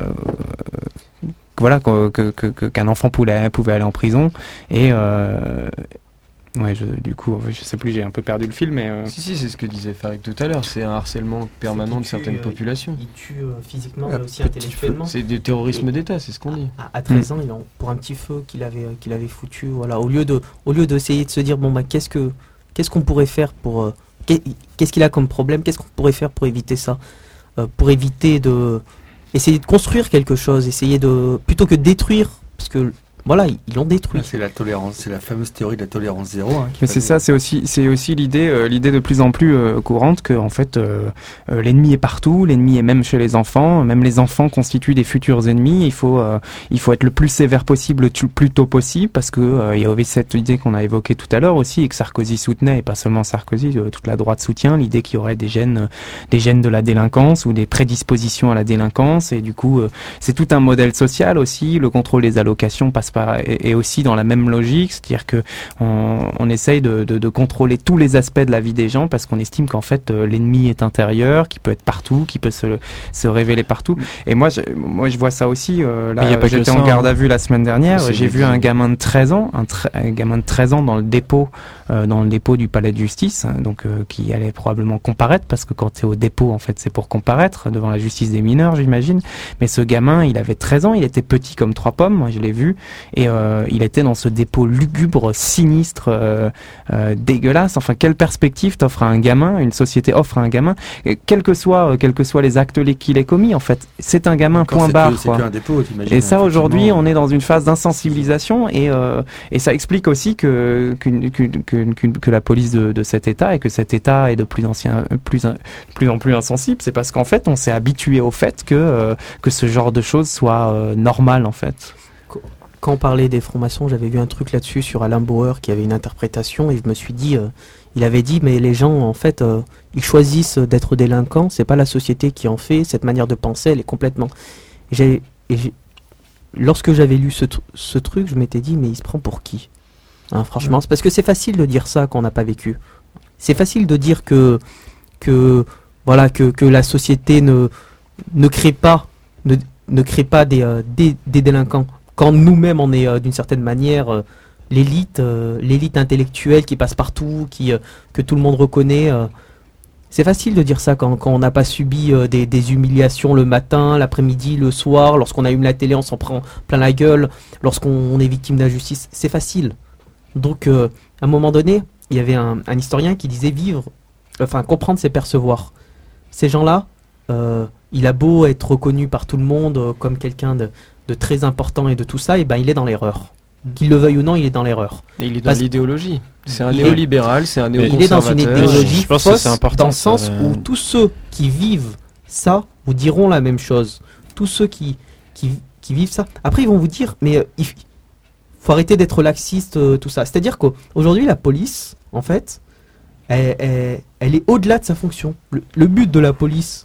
voilà que, que, que, qu'un enfant pouvait, pouvait aller en prison et euh, ouais je, du coup je sais plus, j'ai un peu perdu le fil, mais euh... si si c'est ce que disait Farid tout à l'heure, c'est un harcèlement permanent de certaines euh, populations. Il tue euh, physiquement Ah, mais aussi petit intellectuellement. C'est du terrorisme d'État, c'est ce qu'on dit. À, à treize ans, il en, pour un petit feu qu'il avait euh, qu'il avait foutu, voilà, au lieu de au lieu d'essayer de se dire bon bah qu'est-ce que qu'est-ce qu'on pourrait faire pour euh, qu'est-ce qu'il a comme problème, qu'est-ce qu'on pourrait faire pour éviter ça, euh, pour éviter de essayer de construire quelque chose, essayer de plutôt que de détruire, parce que voilà, ils l'ont détruit. C'est la tolérance, c'est la fameuse théorie de la tolérance zéro. Hein, Mais c'est ça, c'est aussi, c'est aussi l'idée, euh, l'idée de plus en plus euh, courante que en fait, euh, euh, l'ennemi est partout, l'ennemi est même chez les enfants, même les enfants constituent des futurs ennemis. Il faut, euh, il faut être le plus sévère possible, le plus tôt possible, parce que euh, il y avait cette idée qu'on a évoquée tout à l'heure aussi et que Sarkozy soutenait, et pas seulement Sarkozy, euh, toute la droite soutient l'idée qu'il y aurait des gènes, euh, des gènes de la délinquance ou des prédispositions à la délinquance, et du coup, euh, c'est tout un modèle social aussi. Le contrôle des allocations passe par et, et aussi dans la même logique, c'est-à-dire que on, on essaye de, de, de contrôler tous les aspects de la vie des gens parce qu'on estime qu'en fait euh, l'ennemi est intérieur, qui peut être partout, qui peut se, se révéler partout. Et moi, je, moi, je vois ça aussi. Euh, là, j'étais en garde à vue la semaine dernière. C'est j'ai vu un gamin de treize ans, un, tra- un gamin de treize ans dans le dépôt, euh, dans le dépôt du palais de justice, hein, donc euh, qui allait probablement comparaître parce que quand c'est au dépôt, en fait, c'est pour comparaître devant la justice des mineurs, j'imagine. Mais ce gamin, il avait treize ans, il était petit comme trois pommes. Moi, je l'ai vu et euh, il était dans ce dépôt lugubre, sinistre, euh, euh, dégueulasse. Enfin, quelle perspective t'offre à un gamin, une société offre à un gamin, et quels que soient, euh, quels que soient les actes qu'il ait commis, en fait, c'est un gamin, point c'est barre. Que, quoi. C'est qu'un dépôt, et ça, aujourd'hui, on est dans une phase d'insensibilisation et euh, et ça explique aussi que qu'une, qu'une, qu'une, qu'une, que la police de, de cet État et que cet État est de plus ancien, plus, plus en plus insensible, c'est parce qu'en fait, on s'est habitué au fait que euh, que ce genre de choses soit euh, normal, en fait. Quand on parlait des francs-maçons, j'avais vu un truc là-dessus sur Alain Bauer qui avait une interprétation et je me suis dit, euh, il avait dit, mais les gens, en fait, euh, ils choisissent d'être délinquants, c'est pas la société qui en fait, cette manière de penser, elle est complètement... Et j'ai, et j'ai, lorsque j'avais lu ce, tr- ce truc, je m'étais dit, mais il se prend pour qui, hein, franchement, c'est parce que c'est facile de dire ça quand on n'a pas vécu. C'est facile de dire que, que, voilà, que, que la société ne, ne crée pas, ne, ne crée pas des, euh, des, des délinquants. Quand nous-mêmes on est euh, d'une certaine manière euh, l'élite, euh, l'élite intellectuelle qui passe partout, qui, euh, que tout le monde reconnaît, euh, c'est facile de dire ça quand, quand on n'a pas subi euh, des, des humiliations le matin, l'après-midi, le soir, lorsqu'on allume la télé on s'en prend plein la gueule, lorsqu'on on est victime d'injustice, c'est facile. Donc euh, à un moment donné, il y avait un, un historien qui disait vivre, enfin comprendre c'est percevoir. Ces gens-là, euh, il a beau être reconnu par tout le monde euh, comme quelqu'un de de très important et de tout ça, et ben il est dans l'erreur. Qu'il le veuille ou non, il est dans l'erreur. Et il est dans Parce l'idéologie. C'est un il néolibéral, c'est un néoconservateur. Il est dans une idéologie je pense que fausse c'est important, dans le sens ça, où tous ceux qui vivent ça vous diront la même chose. Tous ceux qui, qui, qui vivent ça. Après, ils vont vous dire, mais euh, il faut arrêter d'être laxiste, euh, tout ça. C'est-à-dire qu'aujourd'hui, la police, en fait, elle, elle, elle est au-delà de sa fonction. Le, le but de la police,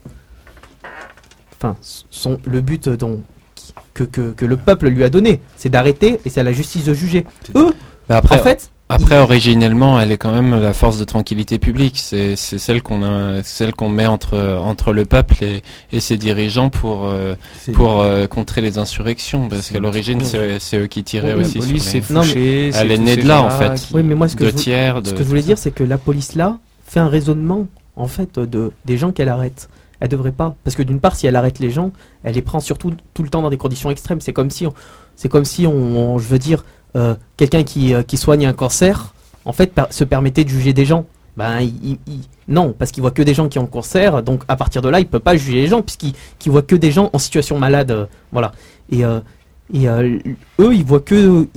enfin, son, le but dont... Que, que, que le peuple lui a donné, c'est d'arrêter et c'est à la justice de juger. Eux, Mais après, en fait, après ils... originellement, elle est quand même la force de tranquillité publique. C'est, c'est celle qu'on a, celle qu'on met entre entre le peuple et, et ses dirigeants pour euh, pour euh, contrer les insurrections. Parce qu'à l'origine, c'est, c'est eux qui tiraient oui, aussi. La police, sur les... c'est Fouché, elle est née de là en fait. Oui, mais moi, ce que de je, vou... tiers, de... ce que je voulais dire, c'est que la police là fait un raisonnement en fait de des gens qu'elle arrête. Elle devrait pas, parce que d'une part, si elle arrête les gens, elle les prend surtout tout le temps dans des conditions extrêmes. C'est comme si, on, c'est comme si, on, on, je veux dire, euh, quelqu'un qui, euh, qui soigne un cancer, en fait, per- se permettait de juger des gens. Ben, il, il, non, parce qu'il voit que des gens qui ont le cancer, donc à partir de là, il peut pas juger les gens puisqu'il qu'il voit que des gens en situation malade, euh, voilà. Et, euh, et euh, eux, ils voient que, ils,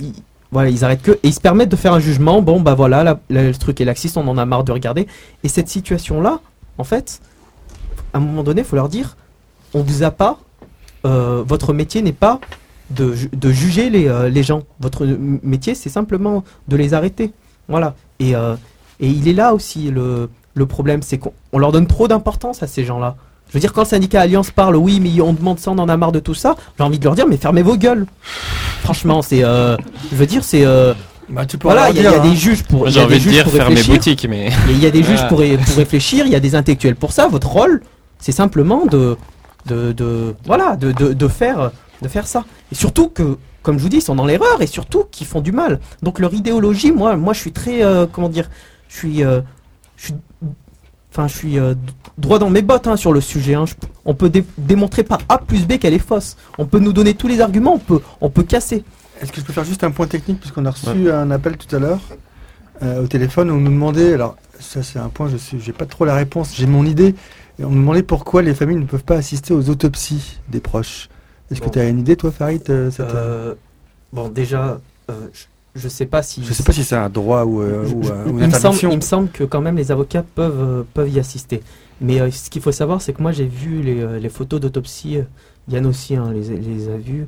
voilà, ils arrêtent que et ils se permettent de faire un jugement. Bon, bah voilà, la, la, le truc est laxiste, on en a marre de regarder. Et cette situation-là, en fait, à un moment donné, il faut leur dire, on vous a pas, euh, votre métier n'est pas de, de juger les, euh, les gens. Votre métier, c'est simplement de les arrêter. Voilà. Et, euh, et il est là aussi le, le problème, c'est qu'on on leur donne trop d'importance à ces gens-là. Je veux dire, quand le syndicat Alliance parle, oui, mais on demande ça, on en a marre de tout ça, j'ai envie de leur dire, mais fermez vos gueules. Franchement, c'est, euh, je veux dire, c'est, euh, bah, tu voilà, il y, y a des juges pour, j'ai envie de dire fermez boutique, mais il y a des juges pour, pour réfléchir, il y a des intellectuels pour ça. Votre rôle, c'est simplement de, de, de voilà, de, de, de faire, de faire ça. Et surtout que, comme je vous dis, ils sont dans l'erreur et surtout qu'ils font du mal. Donc leur idéologie, moi, moi, je suis très, euh, comment dire, je suis, euh, je suis Enfin, je suis euh, droit dans mes bottes hein, sur le sujet. Hein. Je, on peut dé- démontrer par A plus B qu'elle est fausse. On peut nous donner tous les arguments, on peut, on peut casser. Est-ce que je peux faire juste un point technique, puisqu'on a reçu ouais. un appel tout à l'heure euh, au téléphone où on nous demandait, alors ça c'est un point, je suis, j'ai pas trop la réponse, j'ai mon idée, et on nous demandait pourquoi les familles ne peuvent pas assister aux autopsies des proches. Est-ce bon. que tu as une idée, toi, Farid euh, cette... euh, Bon, déjà, euh, je... Je sais pas si. Je sais pas si c'est un droit ou, euh, je, ou, euh, ou une il, me semble, il me semble que quand même les avocats peuvent euh, peuvent y assister. Mais euh, ce qu'il faut savoir, c'est que moi j'ai vu les, euh, les photos d'autopsie. Euh, Yann aussi hein, les, les a vues.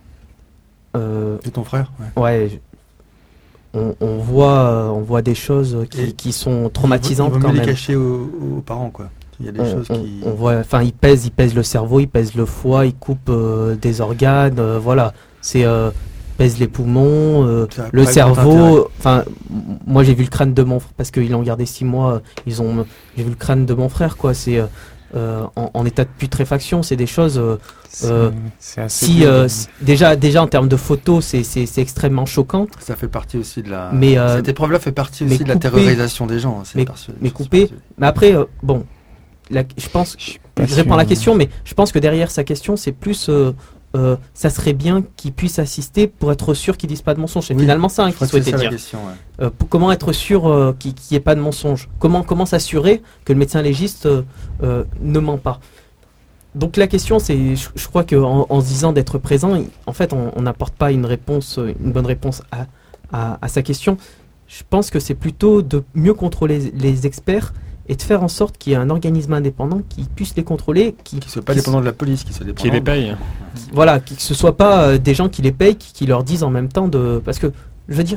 Euh, c'est ton frère. Ouais. ouais je, on, on voit euh, on voit des choses qui, qui sont traumatisantes il vaut, il vaut quand mieux même. les cacher aux, aux parents quoi. Il y a des on, choses on, qui. On voit. Enfin, ils pèsent, ils pèsent le cerveau, ils pèsent le foie, ils coupent euh, des organes. Euh, voilà. C'est euh, pèse les poumons, euh, le cerveau. Enfin, moi j'ai vu le crâne de mon frère parce qu'ils l'ont gardé six mois. Ils ont, j'ai vu le crâne de mon frère quoi. C'est euh, en, en état de putréfaction. C'est des choses. Euh, c'est, euh, c'est assez si euh, déjà, déjà en termes de photos, c'est, c'est, c'est extrêmement choquant. Ça fait partie aussi de la. Mais euh, cette épreuve-là fait partie aussi coupé, de la terrorisation des gens. Mais, mais coupé. Mais après, euh, bon, la, je pense. Je, je réponds à la question, mais je pense que derrière sa question, c'est plus. Euh, Euh, ça serait bien qu'ils puissent assister pour être sûr qu'ils disent pas de mensonge. C'est oui, finalement ça hein, qu'ils souhaitaient dire. Question, ouais. euh, pour, comment être sûr euh, qu'il n'y ait pas de mensonge? Comment, comment s'assurer que le médecin légiste euh, euh, ne ment pas? Donc la question, c'est, je, je crois qu'en en se disant d'être présent, en fait, on n'apporte pas une réponse, une bonne réponse à, à, à sa question. Je pense que c'est plutôt de mieux contrôler les experts et de faire en sorte qu'il y ait un organisme indépendant qui puisse les contrôler, qui ne soit pas dépendant de la police, qui soit dépendant. Qui les paye. Voilà, que ce soit pas euh, des gens qui les payent, qui, qui leur disent en même temps de, parce que je veux dire,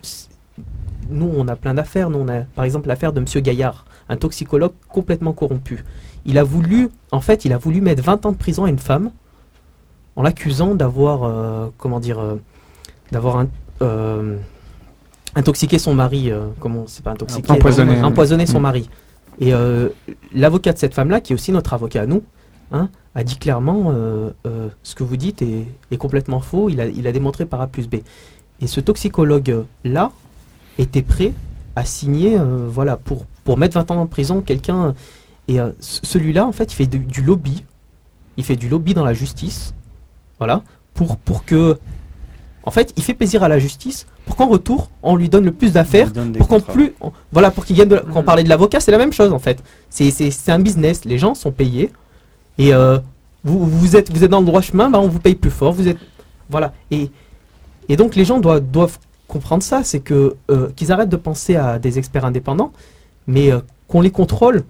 nous on a plein d'affaires, nous on a par exemple l'affaire de Monsieur Gaillard, un toxicologue complètement corrompu. Il a voulu, en fait, il a voulu mettre vingt ans de prison à une femme en l'accusant d'avoir, euh, comment dire, euh, d'avoir un euh, intoxiqué son mari, euh, comment c'est pas intoxiqué, empoisonné, empoisonné son mari. Et euh, l'avocat de cette femme-là, qui est aussi notre avocat à nous, hein, a dit clairement euh, euh, ce que vous dites est, est complètement faux. Il a, il a démontré par A plus B. Et ce toxicologue-là était prêt à signer, euh, voilà, pour pour mettre vingt ans en prison quelqu'un. Et euh, celui-là, en fait, il fait du, du lobby. Il fait du lobby dans la justice, voilà, pour pour que, en fait, il fait plaisir à la justice. Pour qu'en retour, on lui donne le plus d'affaires, pour qu'on plus, on, voilà, pour qu'il gagne de la, quand on parlait de l'avocat, c'est la même chose en fait. C'est, c'est, c'est un business, les gens sont payés, et euh, vous, vous, êtes, vous êtes dans le droit chemin, bah on vous paye plus fort, vous êtes, voilà. Et, et donc les gens doivent, doivent comprendre ça, c'est que, euh, qu'ils arrêtent de penser à des experts indépendants, mais euh, qu'on les contrôle,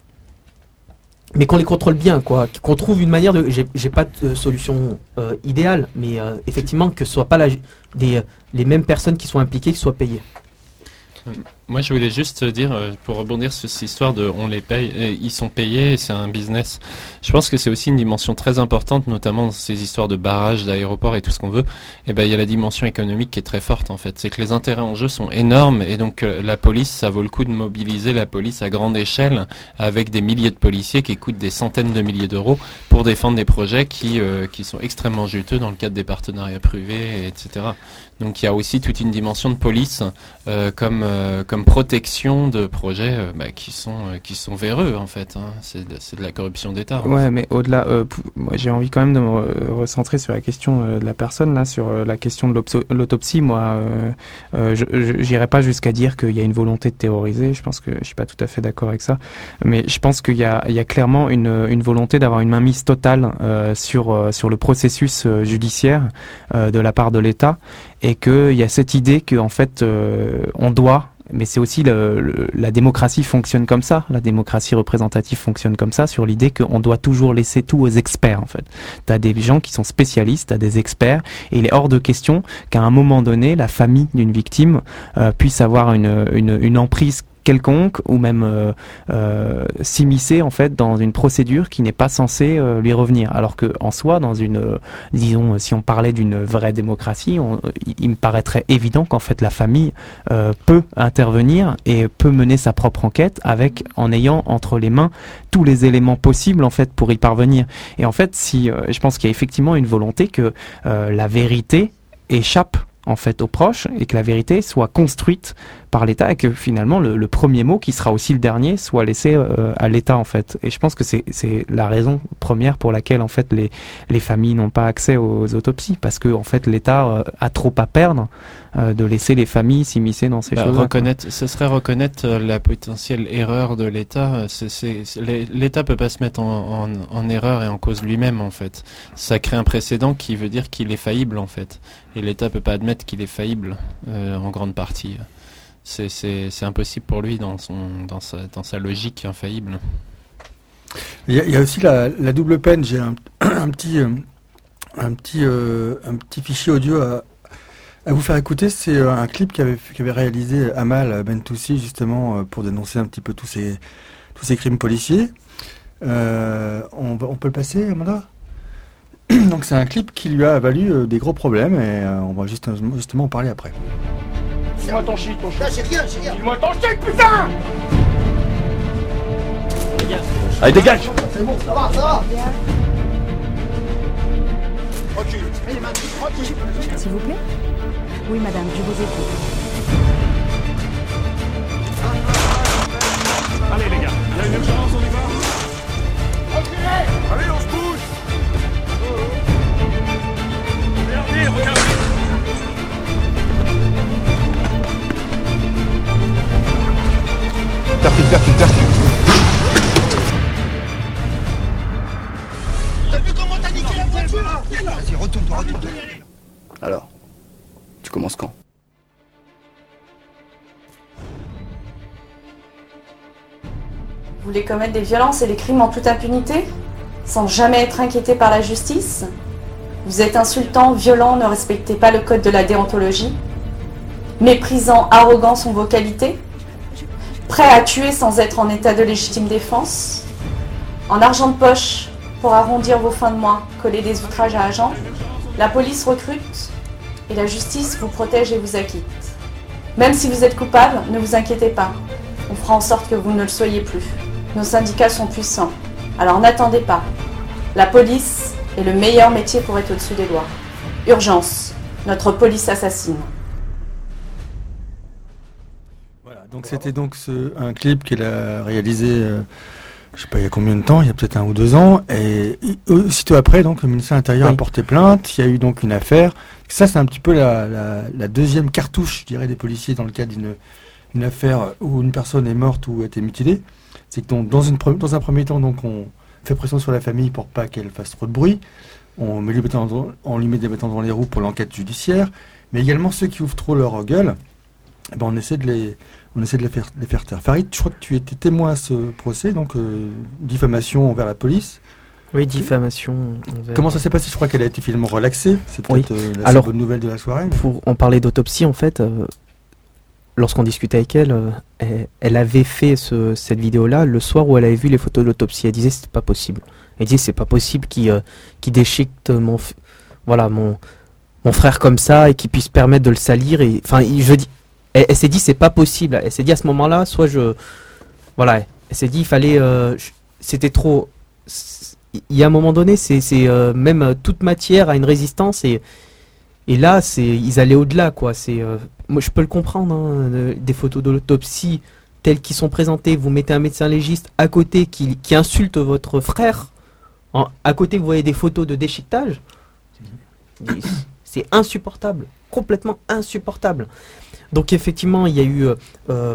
mais qu'on les contrôle bien, quoi, qu'on trouve une manière de, j'ai, j'ai pas de solution euh, idéale, mais euh, effectivement que ce soit pas la, des, les mêmes personnes qui sont impliquées qui soient payées. Moi, je voulais juste dire, euh, pour rebondir sur cette histoire de on les paye, et ils sont payés, c'est un business. Je pense que c'est aussi une dimension très importante, notamment dans ces histoires de barrages, d'aéroports et tout ce qu'on veut. Et ben, il y a la dimension économique qui est très forte, en fait. C'est que les intérêts en jeu sont énormes, et donc euh, la police, ça vaut le coup de mobiliser la police à grande échelle, avec des milliers de policiers qui coûtent des centaines de milliers d'euros pour défendre des projets qui euh, qui sont extrêmement juteux dans le cadre des partenariats privés, et cetera. Donc il y a aussi toute une dimension de police, euh, comme euh, comme comme protection de projets euh, bah, qui sont euh, qui sont véreux en fait. Hein. C'est de, c'est de la corruption d'État. Ouais, mais au-delà, euh, p- moi j'ai envie quand même de me re- recentrer sur la question euh, de la personne là, sur euh, la question de l'opso- l'autopsie. Moi, euh, euh, je, je j'irai pas jusqu'à dire qu'il y a une volonté de terroriser. Je pense que je suis pas tout à fait d'accord avec ça, mais je pense qu'il y a il y a clairement une une volonté d'avoir une mainmise totale euh, sur euh, sur le processus euh, judiciaire euh, de la part de l'État, et qu'il y a cette idée que en fait euh, on doit. Mais c'est aussi le, le, la démocratie fonctionne comme ça, la démocratie représentative fonctionne comme ça, sur l'idée qu'on doit toujours laisser tout aux experts en fait. T'as des gens qui sont spécialistes, t'as des experts, et il est hors de question qu'à un moment donné, la famille d'une victime euh, puisse avoir une, une, une emprise quelconque, ou même euh, euh, s'immiscer en fait dans une procédure qui n'est pas censée euh, lui revenir. Alors que en soi, dans une, euh, disons, si on parlait d'une vraie démocratie, on, il, il me paraîtrait évident qu'en fait la famille euh, peut intervenir et peut mener sa propre enquête avec, en ayant entre les mains tous les éléments possibles en fait pour y parvenir. Et en fait, si euh, je pense qu'il y a effectivement une volonté que euh, la vérité échappe en fait aux proches, et que la vérité soit construite par l'État, et que finalement le, le premier mot, qui sera aussi le dernier, soit laissé euh, à l'État en fait. Et je pense que c'est c'est la raison première pour laquelle en fait les les familles n'ont pas accès aux autopsies, parce que en fait l'État euh, a trop à perdre euh, de laisser les familles s'immiscer dans ces bah, choses. Reconnaître, ce serait reconnaître euh, la potentielle erreur de l'État. C'est, c'est, c'est, L'État peut pas se mettre en, en, en erreur et en cause lui-même en fait. Ça crée un précédent qui veut dire qu'il est faillible en fait. Et l'État peut pas admettre qu'il est faillible euh, en grande partie. C'est, c'est, c'est impossible pour lui dans, son, dans, sa, dans sa logique infaillible. Il y a, il y a aussi la, la double peine. J'ai un, un petit, euh, un, petit, euh, un petit fichier audio à, à vous faire écouter. C'est euh, un clip qu'avait, qu'avait réalisé Amal Bentoussi justement euh, pour dénoncer un petit peu tous ces, tous ces crimes policiers. Euh, on, on peut le passer, Amanda ? Donc c'est un clip qui lui a valu euh, des gros problèmes, et euh, on va juste, justement en parler après. Dis-moi ton shit, ton shit. Là, j'ai rien, j'ai rien. Dis-moi ton shit, putain! Allez, dégage! C'est bon, ça va, ça va! Tranquille. Allez, Marie, tranquille. S'il vous plaît? Oui, madame, je vous écoute. Allez, les gars, il y a une urgence, on y va? Tranquille. Allez, on se bouge! Regardez, regardez! Percute, percute, percute. T'as vu comment t'as niqué la voiture? Vas-y, retourne-toi, retourne-toi. Alors, tu commences quand? Vous voulez commettre des violences et des crimes en toute impunité, sans jamais être inquiété par la justice? Vous êtes insultant, violent, ne respectez pas le code de la déontologie, méprisant, arrogant sont vos qualités, prêt à tuer sans être en état de légitime défense, en argent de poche pour arrondir vos fins de mois, coller des outrages à agents, la police recrute et la justice vous protège et vous acquitte. Même si vous êtes coupable, ne vous inquiétez pas, on fera en sorte que vous ne le soyez plus. Nos syndicats sont puissants, alors n'attendez pas. La police est le meilleur métier pour être au-dessus des lois. Urgence, notre police assassine. Voilà, donc c'était donc ce, un clip qu'elle a réalisé, euh, je sais pas il y a combien de temps, il y a peut-être un ou deux ans, et aussitôt après, donc le ministère de l'Intérieur oui. a porté plainte, il y a eu donc une affaire. Ça, c'est un petit peu la, la, la deuxième cartouche, je dirais, des policiers dans le cadre d'une une affaire où une personne est morte ou a été mutilée. C'est que donc, dans, une, dans un premier temps, donc, on fait pression sur la famille pour pas qu'elle fasse trop de bruit. On, met lui, on lui met des bâtons dans les roues pour l'enquête judiciaire. Mais également ceux qui ouvrent trop leur gueule, eh ben, on essaie de les, on essaie de les faire, les faire taire. Farid, je crois que tu étais témoin à ce procès, donc euh, diffamation envers la police. Oui, diffamation. Envers... Comment ça s'est passé? Je crois qu'elle a été finalement relaxée. C'est peut-être oui. euh, la Alors, bonne nouvelle de la soirée. Mais... Pour en parler d'autopsie, en fait, euh, lorsqu'on discutait avec elle, euh, elle, elle avait fait ce, cette vidéo-là le soir où elle avait vu les photos de l'autopsie. Elle disait c'est pas possible. Elle disait c'est pas possible qu'il euh, qu'il déchiquette mon, voilà, mon, mon frère comme ça et qu'il puisse permettre de le salir. Et, enfin, je dis, elle, elle s'est dit c'est pas possible. Elle s'est dit à ce moment-là, soit je, voilà, elle s'est dit il fallait, euh, c'était trop. Il y a un moment donné, c'est euh, même toute matière a une résistance et Et là, c'est, ils allaient au-delà, quoi. C'est, euh, moi, je peux le comprendre, hein, euh, des photos de l'autopsie telles qu'ils sont présentées. Vous mettez un médecin légiste à côté qui, qui insulte votre frère. En, à côté, vous voyez des photos de déchiquetage. C'est insupportable, complètement insupportable. Donc, effectivement, il y a eu euh,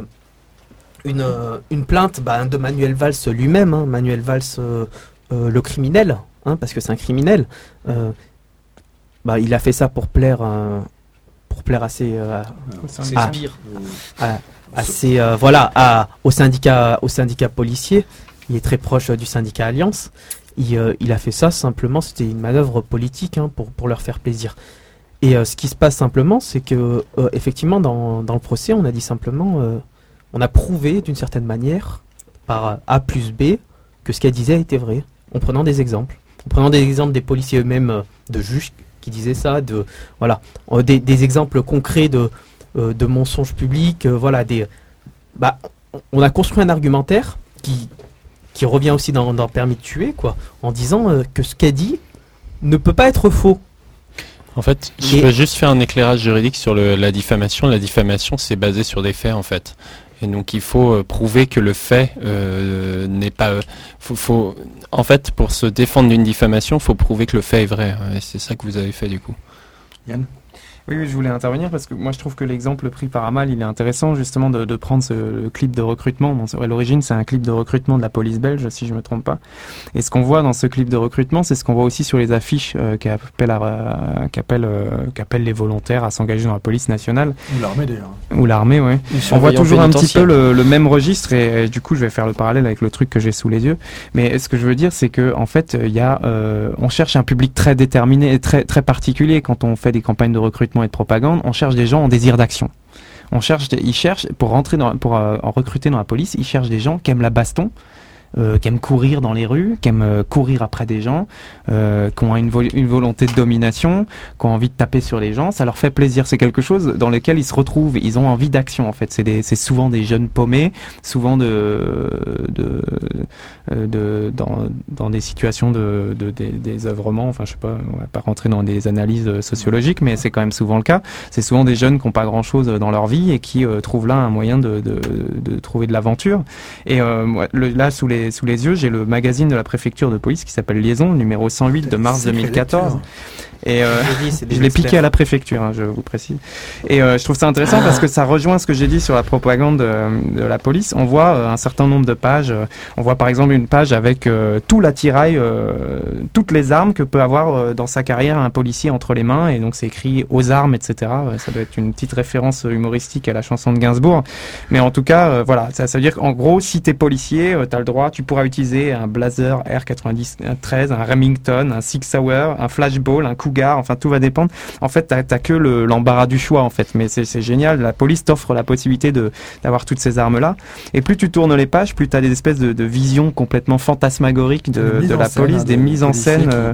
une, euh, une plainte bah, de Manuel Valls lui-même, hein, Manuel Valls, euh, euh, le criminel, hein, parce que c'est un criminel. Euh, Bah, il a fait ça pour plaire, euh, pour plaire assez, euh, à, à, à, assez, euh, voilà, à, au syndicat, au syndicat policier. Il est très proche euh, du syndicat Alliance. Il, euh, il a fait ça simplement, c'était une manœuvre politique, hein, pour pour leur faire plaisir. Et euh, ce qui se passe simplement, c'est que euh, effectivement, dans dans le procès, on a dit simplement, euh, on a prouvé d'une certaine manière par A plus B que ce qu'elle disait était vrai, en prenant des exemples, en prenant des exemples des policiers eux-mêmes, euh, de juges qui disaient ça, de voilà, euh, des, des exemples concrets de euh, de mensonges publics, euh, voilà, des bah on a construit un argumentaire qui qui revient aussi dans, dans Permis de tuer, quoi, en disant euh, que ce qu'elle dit ne peut pas être faux. En fait, je Et- veux juste faire un éclairage juridique sur le- la diffamation. La diffamation, c'est basé sur des faits, en fait. Et donc, il faut euh, prouver que le fait euh, n'est pas... euh, faut, faut, en fait, pour se défendre d'une diffamation, il faut prouver que le fait est vrai. Et c'est ça que vous avez fait, du coup. Yann ? Oui, oui, je voulais intervenir parce que moi je trouve que l'exemple pris par Amal, il est intéressant justement de, de prendre ce le clip de recrutement. Bon, c'est- à l'origine, c'est un clip de recrutement de la police belge, si je me trompe pas. Et ce qu'on voit dans ce clip de recrutement, c'est ce qu'on voit aussi sur les affiches euh, qui appellent, à, euh, qui appellent, euh, qui appellent les volontaires à s'engager dans la police nationale. Ou l'armée d'ailleurs. Ou l'armée, ouais. Ou On voit surveillant toujours un petit peu pénitentiaire. le, le même registre et, et du coup, je vais faire le parallèle avec le truc que j'ai sous les yeux. Mais ce que je veux dire, c'est que en fait, il y a, euh, on cherche un public très déterminé et très très particulier quand on fait des campagnes de recrutement et de propagande. On cherche des gens en désir d'action. On cherche, des- ils cherchent pour rentrer dans, pour euh, en recruter dans la police, ils cherchent des gens qui aiment la baston. Euh, qui aiment courir dans les rues, qui aiment euh, courir après des gens, euh, qui ont une, vo- une volonté de domination, qui ont envie de taper sur les gens, ça leur fait plaisir. C'est quelque chose dans lequel ils se retrouvent, ils ont envie d'action en fait. C'est des, c'est souvent des jeunes paumés, souvent de, de, euh, de dans, dans des situations de, de des, des œuvrements. Enfin, je sais pas, on va pas rentrer dans des analyses euh, sociologiques, mais c'est quand même souvent le cas. C'est souvent des jeunes qui n'ont pas grand chose dans leur vie et qui euh, trouvent là un moyen de, de, de trouver de l'aventure. Et euh, moi, le, là, sous les, sous les yeux, j'ai le magazine de la préfecture de police qui s'appelle Liaison, numéro cent huit de mars deux mille quatorze. Et euh, Je dis, c'est des je l'ai experts. piqué à la préfecture, hein, je vous précise. Et euh, je trouve ça intéressant parce que ça rejoint ce que j'ai dit sur la propagande euh, de la police. On voit euh, un certain nombre de pages. euh, on voit par exemple une page avec euh, tout l'attirail, euh, toutes les armes que peut avoir euh, dans sa carrière un policier entre les mains. Et donc c'est écrit aux armes, et cetera. Euh, Ça doit être une petite référence humoristique à la chanson de Gainsbourg. Mais en tout cas, euh, voilà, ça, ça veut dire qu'en gros, si t'es policier, euh, t'as le droit, tu pourras utiliser un Blazer R quatre-vingt-treize, un Remington, un Six Hour, un Flashball, un Cougar, enfin tout va dépendre. En fait, t'as, t'as que le, l'embarras du choix en fait, mais c'est, c'est génial. La police t'offre la possibilité de d'avoir toutes ces armes-là. Et plus tu tournes les pages, plus t'as des espèces de, de visions complètement fantasmagoriques de, Des mises de en la scène, police, hein, des de mises en policiers scène. qui- euh,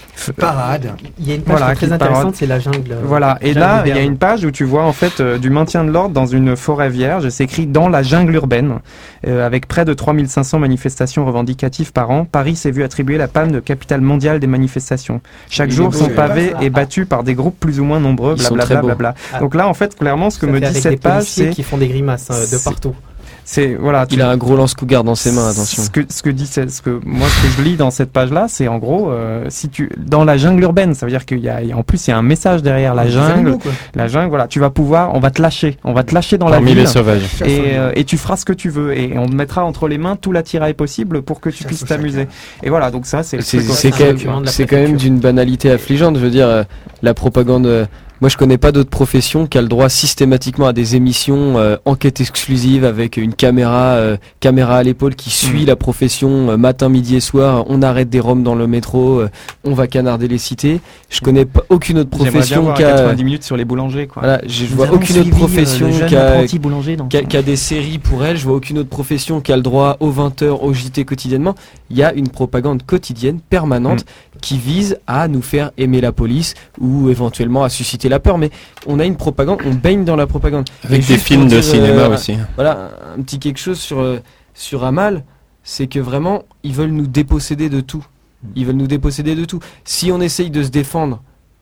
Parade. Il y a une page Voilà, qui est très qui intéressante, parade. c'est la jungle. euh, Voilà, et jungle là, il y a moderne. une page où tu vois en fait euh, du maintien de l'ordre dans une forêt vierge. C'est écrit dans la jungle urbaine, euh, avec près de trois mille cinq cents manifestations revendicatives par an. Paris s'est vu attribuer la palme de capitale mondiale des manifestations. Chaque Il est jour, beau, son ce pavé passe-là. est battu par des groupes plus ou moins nombreux. Ils sont Blablabla. très beaux. Blabla. Ah. Donc là, en fait, clairement, ce que Ça me fait dit avec cette des page, policiers c'est, qui font des grimaces euh, de c'est- partout. c'est voilà. tu- Il a un gros lance-cougar dans ses mains, attention. Ce que, ce que dit, c'est- ce que moi, ce que je lis dans cette page-là, c'est en gros, euh, si tu dans la jungle urbaine, ça veut dire qu'il y a, il y a- en plus, il y a un message derrière la Des jungle. animaux, quoi. La jungle, voilà, tu vas pouvoir, on va te lâcher, on va te lâcher dans Parmi la ville. les sauvages. Et, euh, et tu feras ce que tu veux et on te mettra entre les mains tout l'attirail possible pour que tu Chasse puisses au t'amuser. chacun. Et voilà, donc ça c'est le C'est truc. c'est un quand, document de même- la c'est quand même préfecture. d'une banalité affligeante. Je veux dire, euh, la propagande. euh, moi, je connais pas d'autres professions qui a le droit systématiquement à des émissions euh, enquête exclusive avec une caméra, euh, caméra à l'épaule qui suit Mm. la profession euh, matin, midi et soir. On arrête des roms dans le métro, euh, on va canarder les cités. Je connais pas aucune autre J'aimerais bien profession voir qui a. quatre-vingt-dix minutes sur les boulangers quoi. Voilà, je Nous vois avons aucune autre suivi, euh, profession le jeune qui a, apprenti boulanger dans qui, a, son- qui a des séries pour elle. Je vois aucune autre profession qui a le droit aux vingt heures, au J T quotidiennement. Il y a une propagande quotidienne, permanente, qui vise à nous faire aimer la police ou éventuellement à susciter la peur. Mais on a une propagande, on baigne dans la propagande. Avec Et des juste films pour de dire, cinéma euh, aussi. Voilà, un petit quelque chose sur, euh, sur Amal, c'est que vraiment, ils veulent nous déposséder de tout. Ils veulent nous déposséder de tout. Si on essaye de se défendre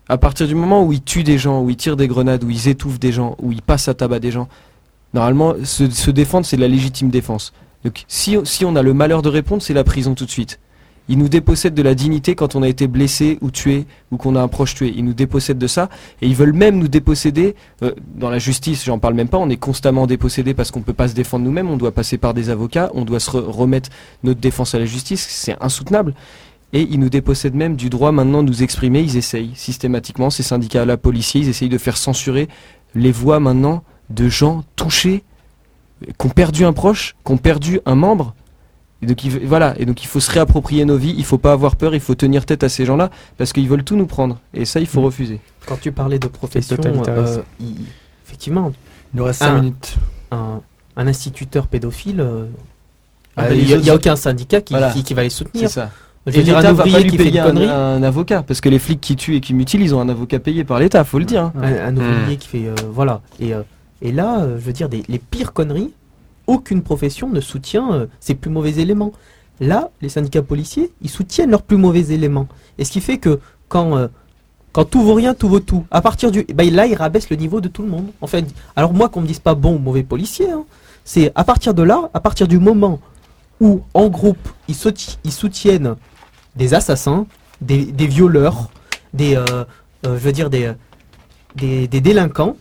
à partir du moment où ils tuent des gens, où ils tirent des grenades, où ils étouffent des gens, où ils passent à tabac des gens, normalement, se, se défendre, c'est de la légitime défense. Donc, si, si on a le malheur de répondre, c'est la prison tout de suite. Ils nous dépossèdent de la dignité quand on a été blessé ou tué ou qu'on a un proche tué. Ils nous dépossèdent de ça et ils veulent même nous déposséder. Euh, dans la justice, j'en parle même pas, on est constamment dépossédé parce qu'on peut pas se défendre nous-mêmes, on doit passer par des avocats, on doit se re- remettre notre défense à la justice, c'est insoutenable. Et ils nous dépossèdent même du droit maintenant de nous exprimer, ils essayent systématiquement, ces syndicats-là policiers, ils essayent de faire censurer les voix maintenant de gens touchés, qui ont perdu un proche, qui ont perdu un membre. Et donc, il, voilà. Et donc il faut se réapproprier nos vies, il faut pas avoir peur, il faut tenir tête à ces gens-là, parce qu'ils veulent tout nous prendre. Et ça, il faut mmh. refuser. Quand tu parlais de profession, euh, il, effectivement, il nous reste cinq minutes. Un, un instituteur pédophile, euh, ah, il n'y a, a aucun syndicat qui, voilà. qui, qui va les soutenir. C'est ça. Je veux dire, un ouvrier qui fait une connerie, un, un avocat, parce que les flics qui tuent et qui mutilent, ils ont un avocat payé par l'État, faut le dire. Hein. Un, un ouvrier mmh. qui fait, euh, voilà. Et, euh, et là, euh, je veux dire, des, les pires conneries. Aucune profession ne soutient euh, ses plus mauvais éléments. Là, les syndicats policiers, ils soutiennent leurs plus mauvais éléments. Et ce qui fait que quand, euh, quand tout vaut rien, tout vaut tout. À partir du, bah, là, ils rabaissent le niveau de tout le monde. En fait, alors moi, qu'on me dise pas bon ou mauvais policier, hein, c'est à partir de là, à partir du moment où, en groupe, ils, soutient, ils soutiennent des assassins, des, des violeurs, des, euh, euh, je veux dire, des, des, des délinquants,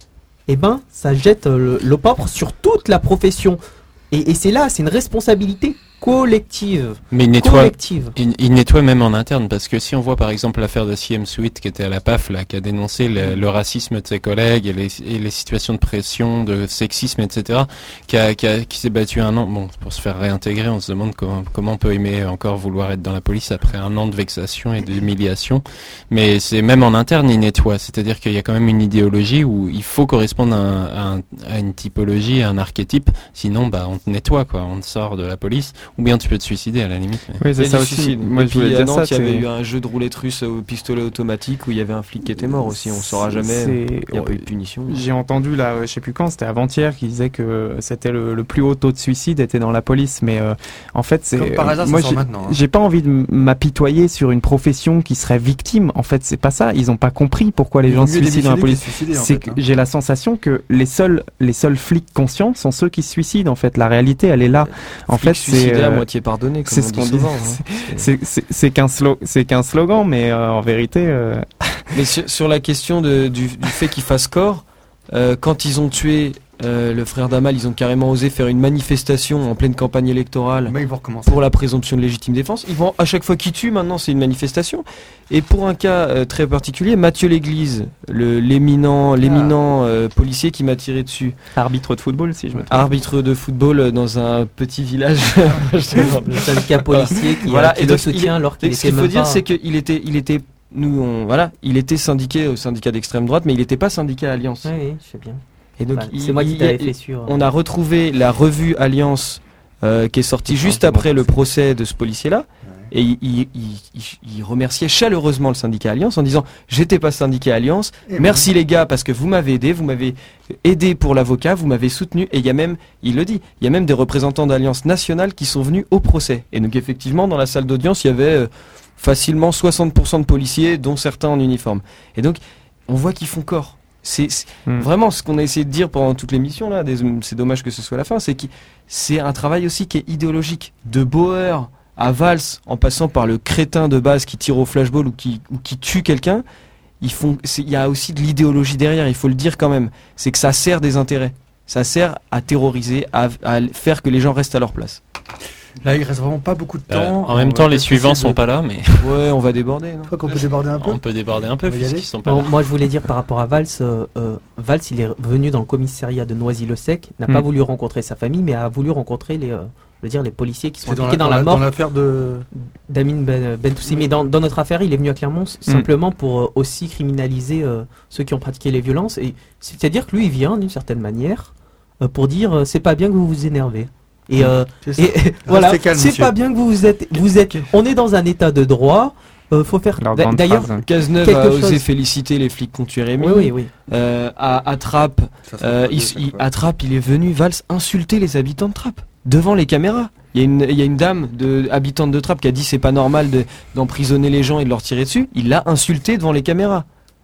eh ben, ça jette euh, l'opprobre sur toute la profession. Et, et c'est là, c'est une responsabilité collective. Mais il nettoie, collective. Il, il nettoie même en interne, parce que si on voit par exemple l'affaire de C M Sweet qui était à la P A F, là, qui a dénoncé le, le racisme de ses collègues et les, et les situations de pression, de sexisme, et cetera, qui, a, qui, a, qui s'est battu un an, bon, pour se faire réintégrer, on se demande comment, comment on peut aimer encore vouloir être dans la police après un an de vexation et d'humiliation. Mais c'est même en interne, il nettoie, c'est-à-dire qu'il y a quand même une idéologie où il faut correspondre à, un, à, un, à une typologie, à un archétype, sinon bah, on te nettoie, quoi, on te sort de la police. Ou bien tu peux te suicider à la limite. Mais... Oui, c'est ça aussi. Suicide. Moi, et je voulais puis, dire à Nantes, ça. Il y avait eu un jeu de roulette russe au pistolet automatique où il y avait un flic qui était mort aussi. On ne saura jamais. Il n'y a pas eu de punition. J'ai entendu là, je sais plus quand, c'était avant-hier, qui disait que c'était le, le plus haut taux de suicide était dans la police. Mais euh, en fait, c'est. Comme par hasard, moi, ça sort maintenant. Hein. J'ai pas envie de m'apitoyer sur une profession qui serait victime. En fait, c'est pas ça. Ils ont pas compris pourquoi les gens se suicident dans la police. C'est que hein. j'ai la sensation que les seuls, les seuls flics conscients sont ceux qui se suicident. En fait, la réalité, elle est là. En fait, c'est euh, à moitié pardonné. C'est ce qu'on dit souvent. Hein. C'est qu'un slo qu'un slogan, mais euh, en vérité. Euh... Mais sur, sur la question de, du, du fait qu'ils fassent corps, euh, quand ils ont tué euh, le frère d'Amal, ils ont carrément osé faire une manifestation en pleine campagne électorale pour la présomption de légitime défense. Ils vont à chaque fois qu'ils tuent, maintenant c'est une manifestation. Et pour un cas euh, très particulier, Mathieu Léglise, l'éminent, l'éminent euh, policier qui m'a tiré dessus. Arbitre de football, si je me trompe. Arbitre de football dans un petit village. Le syndicat policier qui, voilà. qui et le donc, soutient alors qu'il était. Ce qu'il faut dire, pas... c'est qu'il était, il était, nous, on, voilà, il était syndiqué au syndicat d'extrême droite, mais il n'était pas syndiqué à Alliance. Oui, oui, je sais bien. Et donc, bah, c'est moi qui t'avais fait sûr. On a retrouvé la revue Alliance euh, qui est sortie juste après le procès de ce policier-là. Et il, il, il, il remerciait chaleureusement le syndicat Alliance en disant « J'étais pas syndicat Alliance, et merci oui. les gars parce que vous m'avez aidé, vous m'avez aidé pour l'avocat, vous m'avez soutenu. » Et il y a même, il le dit, il y a même des représentants d'Alliance nationale qui sont venus au procès. Et donc effectivement, dans la salle d'audience, il y avait euh, facilement soixante pour cent de policiers, dont certains en uniforme. Et donc, on voit qu'ils font corps. C'est mmh. vraiment ce qu'on a essayé de dire pendant toute l'émission là. C'est dommage que ce soit la fin. C'est que c'est un travail aussi qui est idéologique. De Bauer à Valls, en passant par le crétin de base qui tire au flashball ou qui, ou qui tue quelqu'un, ils font. Il y a aussi de l'idéologie derrière. Il faut le dire quand même. C'est que ça sert des intérêts. Ça sert à terroriser, à, à faire que les gens restent à leur place. Là, il reste vraiment pas beaucoup de temps. Euh, en même temps, les suivants sont pas là, mais. Ouais, on va déborder. Je crois qu'on peut déborder un peu. On peut déborder un peu, puisqu'ils sont pas bon, là. Moi, je voulais dire par rapport à Valls, euh, euh, Valls, il est venu dans le commissariat de Noisy-le-Sec, n'a hmm. pas voulu rencontrer sa famille, mais a voulu rencontrer les, euh, je veux dire, les policiers qui sont impliqués dans, la, dans, dans la mort. Dans l'affaire de d'Amin Ben, ben Toussi. Mais dans, dans notre affaire, il est venu à Clermont hmm. simplement pour euh, aussi criminaliser euh, ceux qui ont pratiqué les violences. Et c'est-à-dire que lui, il vient d'une certaine manière euh, pour dire euh, c'est pas bien que vous vous énervez. Et, euh, et, et voilà, c'est pas bien que vous vous êtes, vous êtes, on est dans un état de droit. Euh, faut faire. D'ailleurs, Cazeneuve a osé féliciter les flics qui ont tué Rémi. Oui, oui, oui. Euh, à, à Trappes, euh, il, il, à Trappes, il est venu Valls insulter les habitants de Trappes devant les caméras. Il y a une, il y a une dame de habitante de Trappes qui a dit c'est pas normal d'emprisonner de, les gens et de leur tirer dessus. Il l'a insulté devant les caméras.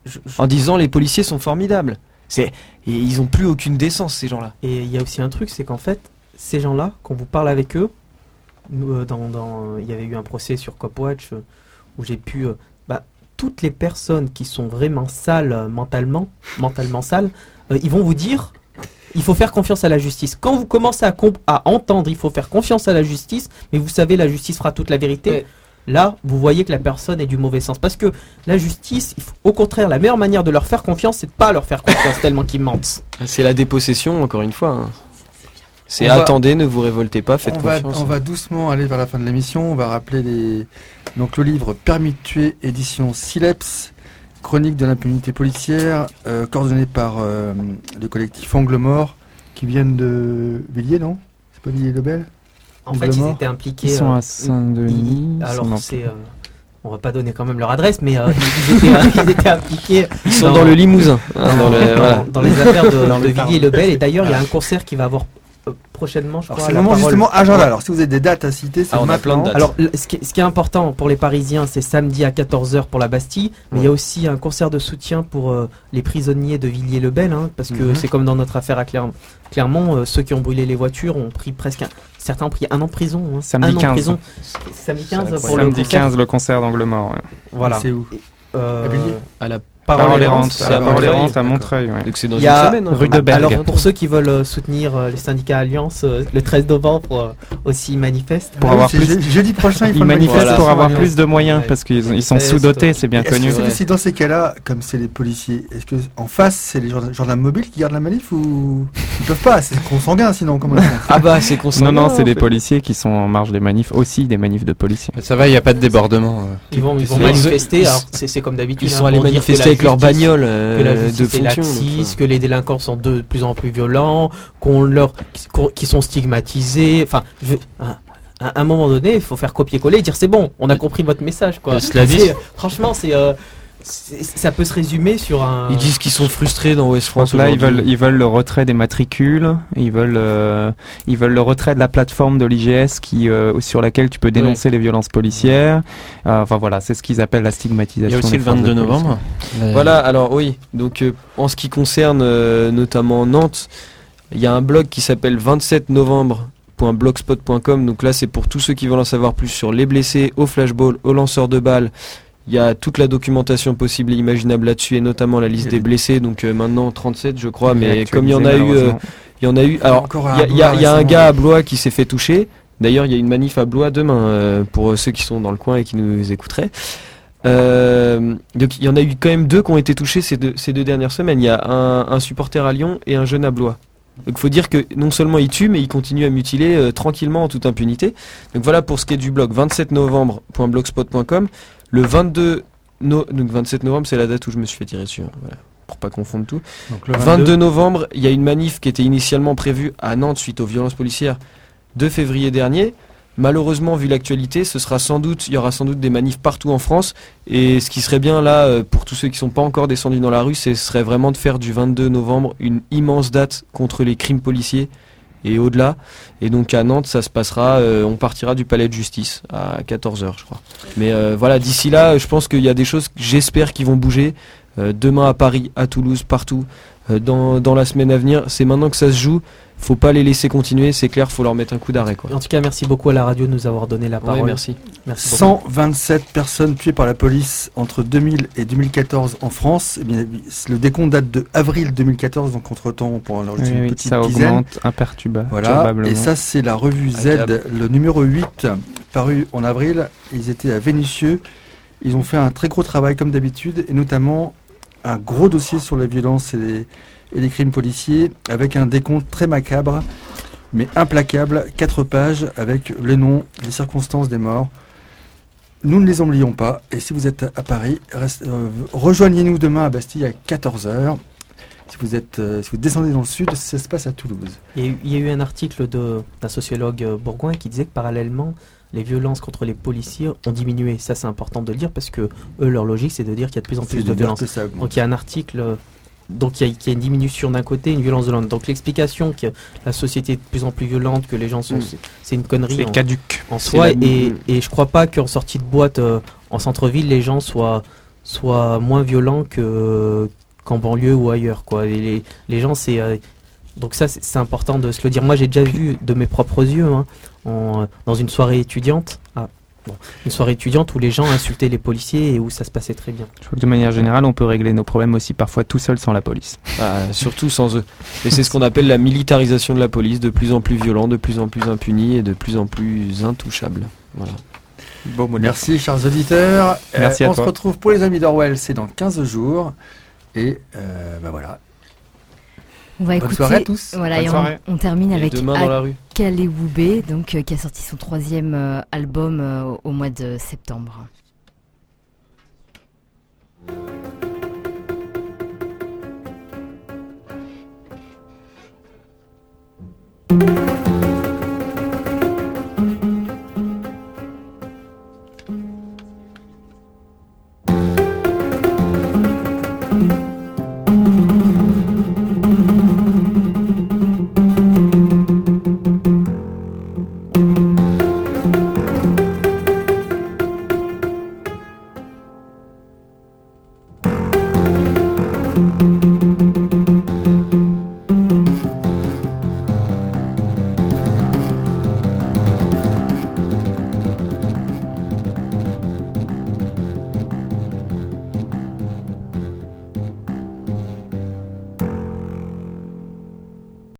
je, je... en disant les policiers sont formidables. C'est, et ils ont plus aucune décence, ces gens-là. Et il y a aussi un truc, c'est qu'en fait, ces gens-là, quand vous parlez avec eux, nous, euh, dans, dans, il y avait eu un procès sur Copwatch euh, où j'ai pu, euh, bah, toutes les personnes qui sont vraiment sales euh, mentalement, mentalement sales, euh, ils vont vous dire, il faut faire confiance à la justice. Quand vous commencez à, comp- à entendre, il faut faire confiance à la justice, mais vous savez, la justice fera toute la vérité. Ouais. Là, vous voyez que la personne est du mauvais sens. Parce que la justice, il faut, au contraire, la meilleure manière de leur faire confiance, c'est de pas leur faire confiance tellement qu'ils mentent. C'est la dépossession, encore une fois. Hein. C'est on attendez, va, ne vous révoltez pas, faites on confiance. Va, on va doucement aller vers la fin de l'émission. On va rappeler les... Donc, le livre Permis de tuer, édition Sileps, chronique de l'impunité policière, euh, coordonné par euh, le collectif Angle Mort, qui viennent de Villiers, non? C'est pas Villiers-le-Bel? En fait, ils étaient impliqués. Ils sont euh, à Saint-Denis. Ils, alors, c'est. Euh, on va pas donner quand même leur adresse, mais euh, ils, étaient, euh, ils étaient impliqués. Ils sont dans, dans le Limousin. Hein, dans, le, voilà. dans les affaires de, de Villiers-le-Bel. Et d'ailleurs, il y a un concert qui va avoir euh, prochainement, je alors crois. C'est le moment justement agenda. Alors, si vous avez des dates à citer, c'est ah, on a plein de dates. Alors, ce qui, ce qui est important pour les Parisiens, c'est samedi à quatorze heures pour la Bastille. Mais il ouais. y a aussi un concert de soutien pour euh, les prisonniers de Villiers-le-Bel, hein, parce que mm-hmm. c'est comme dans notre affaire à Clermont. Clermont, euh, ceux qui ont brûlé les voitures ont pris presque un. Certains ont pris un an de prison. Hein. Samedi un an quinze. De prison. Samedi quinze pour Samedi le concert. quinze, le concert d'Angle Mort. Ouais. Voilà. C'est où euh, À la Parole errante. C'est à Parole errante à Montreuil. Ouais. Donc c'est dans Il y a, une semaine. Hein. Rue de Berg. Alors pour ceux qui veulent euh, soutenir euh, les syndicats Alliance, euh, le treize novembre euh, aussi ils manifestent. Pour ah, avoir oui, plus. Je, jeudi prochain, ils manifestent voilà. pour avoir plus de moyens ouais. parce qu'ils ils sont sous-dotés, c'est bien connu. Est-ce que c'est dans ces cas-là, comme c'est les policiers, est-ce que en face c'est les gendarmes mobiles qui gardent la manif ou ils peuvent pas? C'est consanguin sinon comment ah bah c'est consanguin. Non non, c'est des policiers qui sont en marge des manifs, aussi des manifs de policiers. Ça va, il y a pas de débordement. Ils vont ils vont manifester. Alors c'est comme d'habitude. Ils sont allés manifester avec leur bagnole de laxiste, que les délinquants sont de plus en plus violents, qu'on leur, qu'on, qui sont stigmatisés. Enfin, je, à, à un moment donné, il faut faire copier-coller et dire c'est bon, on a compris votre message, quoi. C'est, franchement, c'est, euh, c'est, ça peut se résumer sur un. Ils disent qu'ils sont frustrés dans Ouest France. Là, ils veulent, ils veulent le retrait des matricules. Ils veulent, euh, ils veulent le retrait de la plateforme de l'I G S qui, euh, sur laquelle tu peux dénoncer ouais. les violences policières. Euh, enfin voilà, c'est ce qu'ils appellent la stigmatisation. Il y a aussi le vingt-deux novembre. Euh... Voilà, alors oui. Donc euh, en ce qui concerne euh, notamment Nantes, il y a un blog qui s'appelle vingt-sept novembre point blogspot point com. Donc là, c'est pour tous ceux qui veulent en savoir plus sur les blessés, au flashball, aux lanceurs de balles. Il y a toute la documentation possible et imaginable là-dessus, et notamment la liste des blessés. Donc euh, maintenant trente-sept, je crois, mais comme il y en a eu, euh, il y en a eu. Alors, il y a, y a un gars à Blois qui s'est fait toucher. D'ailleurs, il y a une manif à Blois demain euh, pour ceux qui sont dans le coin et qui nous écouteraient. Euh, donc, il y en a eu quand même deux qui ont été touchés ces deux, ces deux dernières semaines. Il y a un, un supporter à Lyon et un jeune à Blois. Donc, il faut dire que non seulement il tue, mais il continue à mutiler euh, tranquillement en toute impunité. Donc voilà pour ce qui est du blog vingt-sept novembre point blogspot point com. Le vingt-deux no... donc vingt-sept novembre, c'est la date où je me suis fait tirer dessus. Hein, voilà, pour pas confondre tout. Donc le vingt-deux... vingt-deux novembre, il y a une manif qui était initialement prévue à Nantes suite aux violences policières de février dernier. Malheureusement, vu l'actualité, ce sera sans doute, il y aura sans doute des manifs partout en France. Et ce qui serait bien là, pour tous ceux qui sont pas encore descendus dans la rue, ce serait vraiment de faire du vingt-deux novembre une immense date contre les crimes policiers et au-delà. Et donc à Nantes, ça se passera, euh, on partira du palais de justice à quatorze heures, je crois. Mais euh, voilà, d'ici là, je pense qu'il y a des choses, j'espère, qui vont bouger. Euh, demain à Paris, à Toulouse, partout, euh, dans, dans la semaine à venir. C'est maintenant que ça se joue. Faut pas les laisser continuer, c'est clair, faut leur mettre un coup d'arrêt, quoi. En tout cas, merci beaucoup à la radio de nous avoir donné la parole. Ouais, merci. merci cent vingt-sept personnes tuées par la police entre deux mille et deux mille quatorze en France. Eh bien, le décompte date de avril deux mille quatorze, donc entre-temps, pour leur oui, une oui, petite ça dizaine. augmente imperturbablement. Voilà, et ça, c'est la revue Z, le numéro huit, paru en avril. Ils étaient à Vénissieux. Ils ont fait un très gros travail, comme d'habitude, et notamment un gros dossier sur la violence et les... et les crimes policiers, avec un décompte très macabre, mais implacable, quatre pages, avec les noms, les circonstances des morts. Nous ne les oublions pas, et si vous êtes à Paris, reste, euh, rejoignez-nous demain à Bastille à quatorze heures. Si vous, êtes, euh, si vous descendez dans le sud, ça se passe à Toulouse. Il y a eu, il y a eu un article de, d'un sociologue euh, bourgoin qui disait que parallèlement, les violences contre les policiers ont diminué. Ça, c'est important de le dire, parce que eux, leur logique, c'est de dire qu'il y a de plus en plus de violences. Donc il y a un article... Euh, Donc il y, y a une diminution d'un côté, une violence de l'autre. Donc l'explication que la société est de plus en plus violente, que les gens sont, mmh. c'est, c'est une connerie. C'est en, caduc. En soi. Et, et je crois pas qu'en sortie de boîte euh, en centre-ville, les gens soient soit moins violent que qu'en banlieue ou ailleurs, quoi. Et les, les gens, c'est euh, donc ça, c'est, c'est important de se le dire. Moi, j'ai déjà vu de mes propres yeux, hein, en, dans une soirée étudiante. Ah, bon, une soirée étudiante où les gens insultaient les policiers et où ça se passait très bien. Je crois que de manière générale, on peut régler nos problèmes aussi parfois tout seul sans la police. Ah, surtout sans eux. Et c'est ce qu'on appelle la militarisation de la police, de plus en plus violent, de plus en plus impuni et de plus en plus intouchable. Voilà. Bon, bon, merci chers auditeurs. Merci euh, à on toi. se retrouve pour les Amis d'Orwell, c'est dans quinze jours. Et euh, bah voilà. On va Bonne écouter. soirée à tous. Voilà, Bonne et on, soirée. on termine Et avec demain dans la rue. Akale Woubé, donc euh, qui a sorti son troisième euh, album euh, au mois de septembre.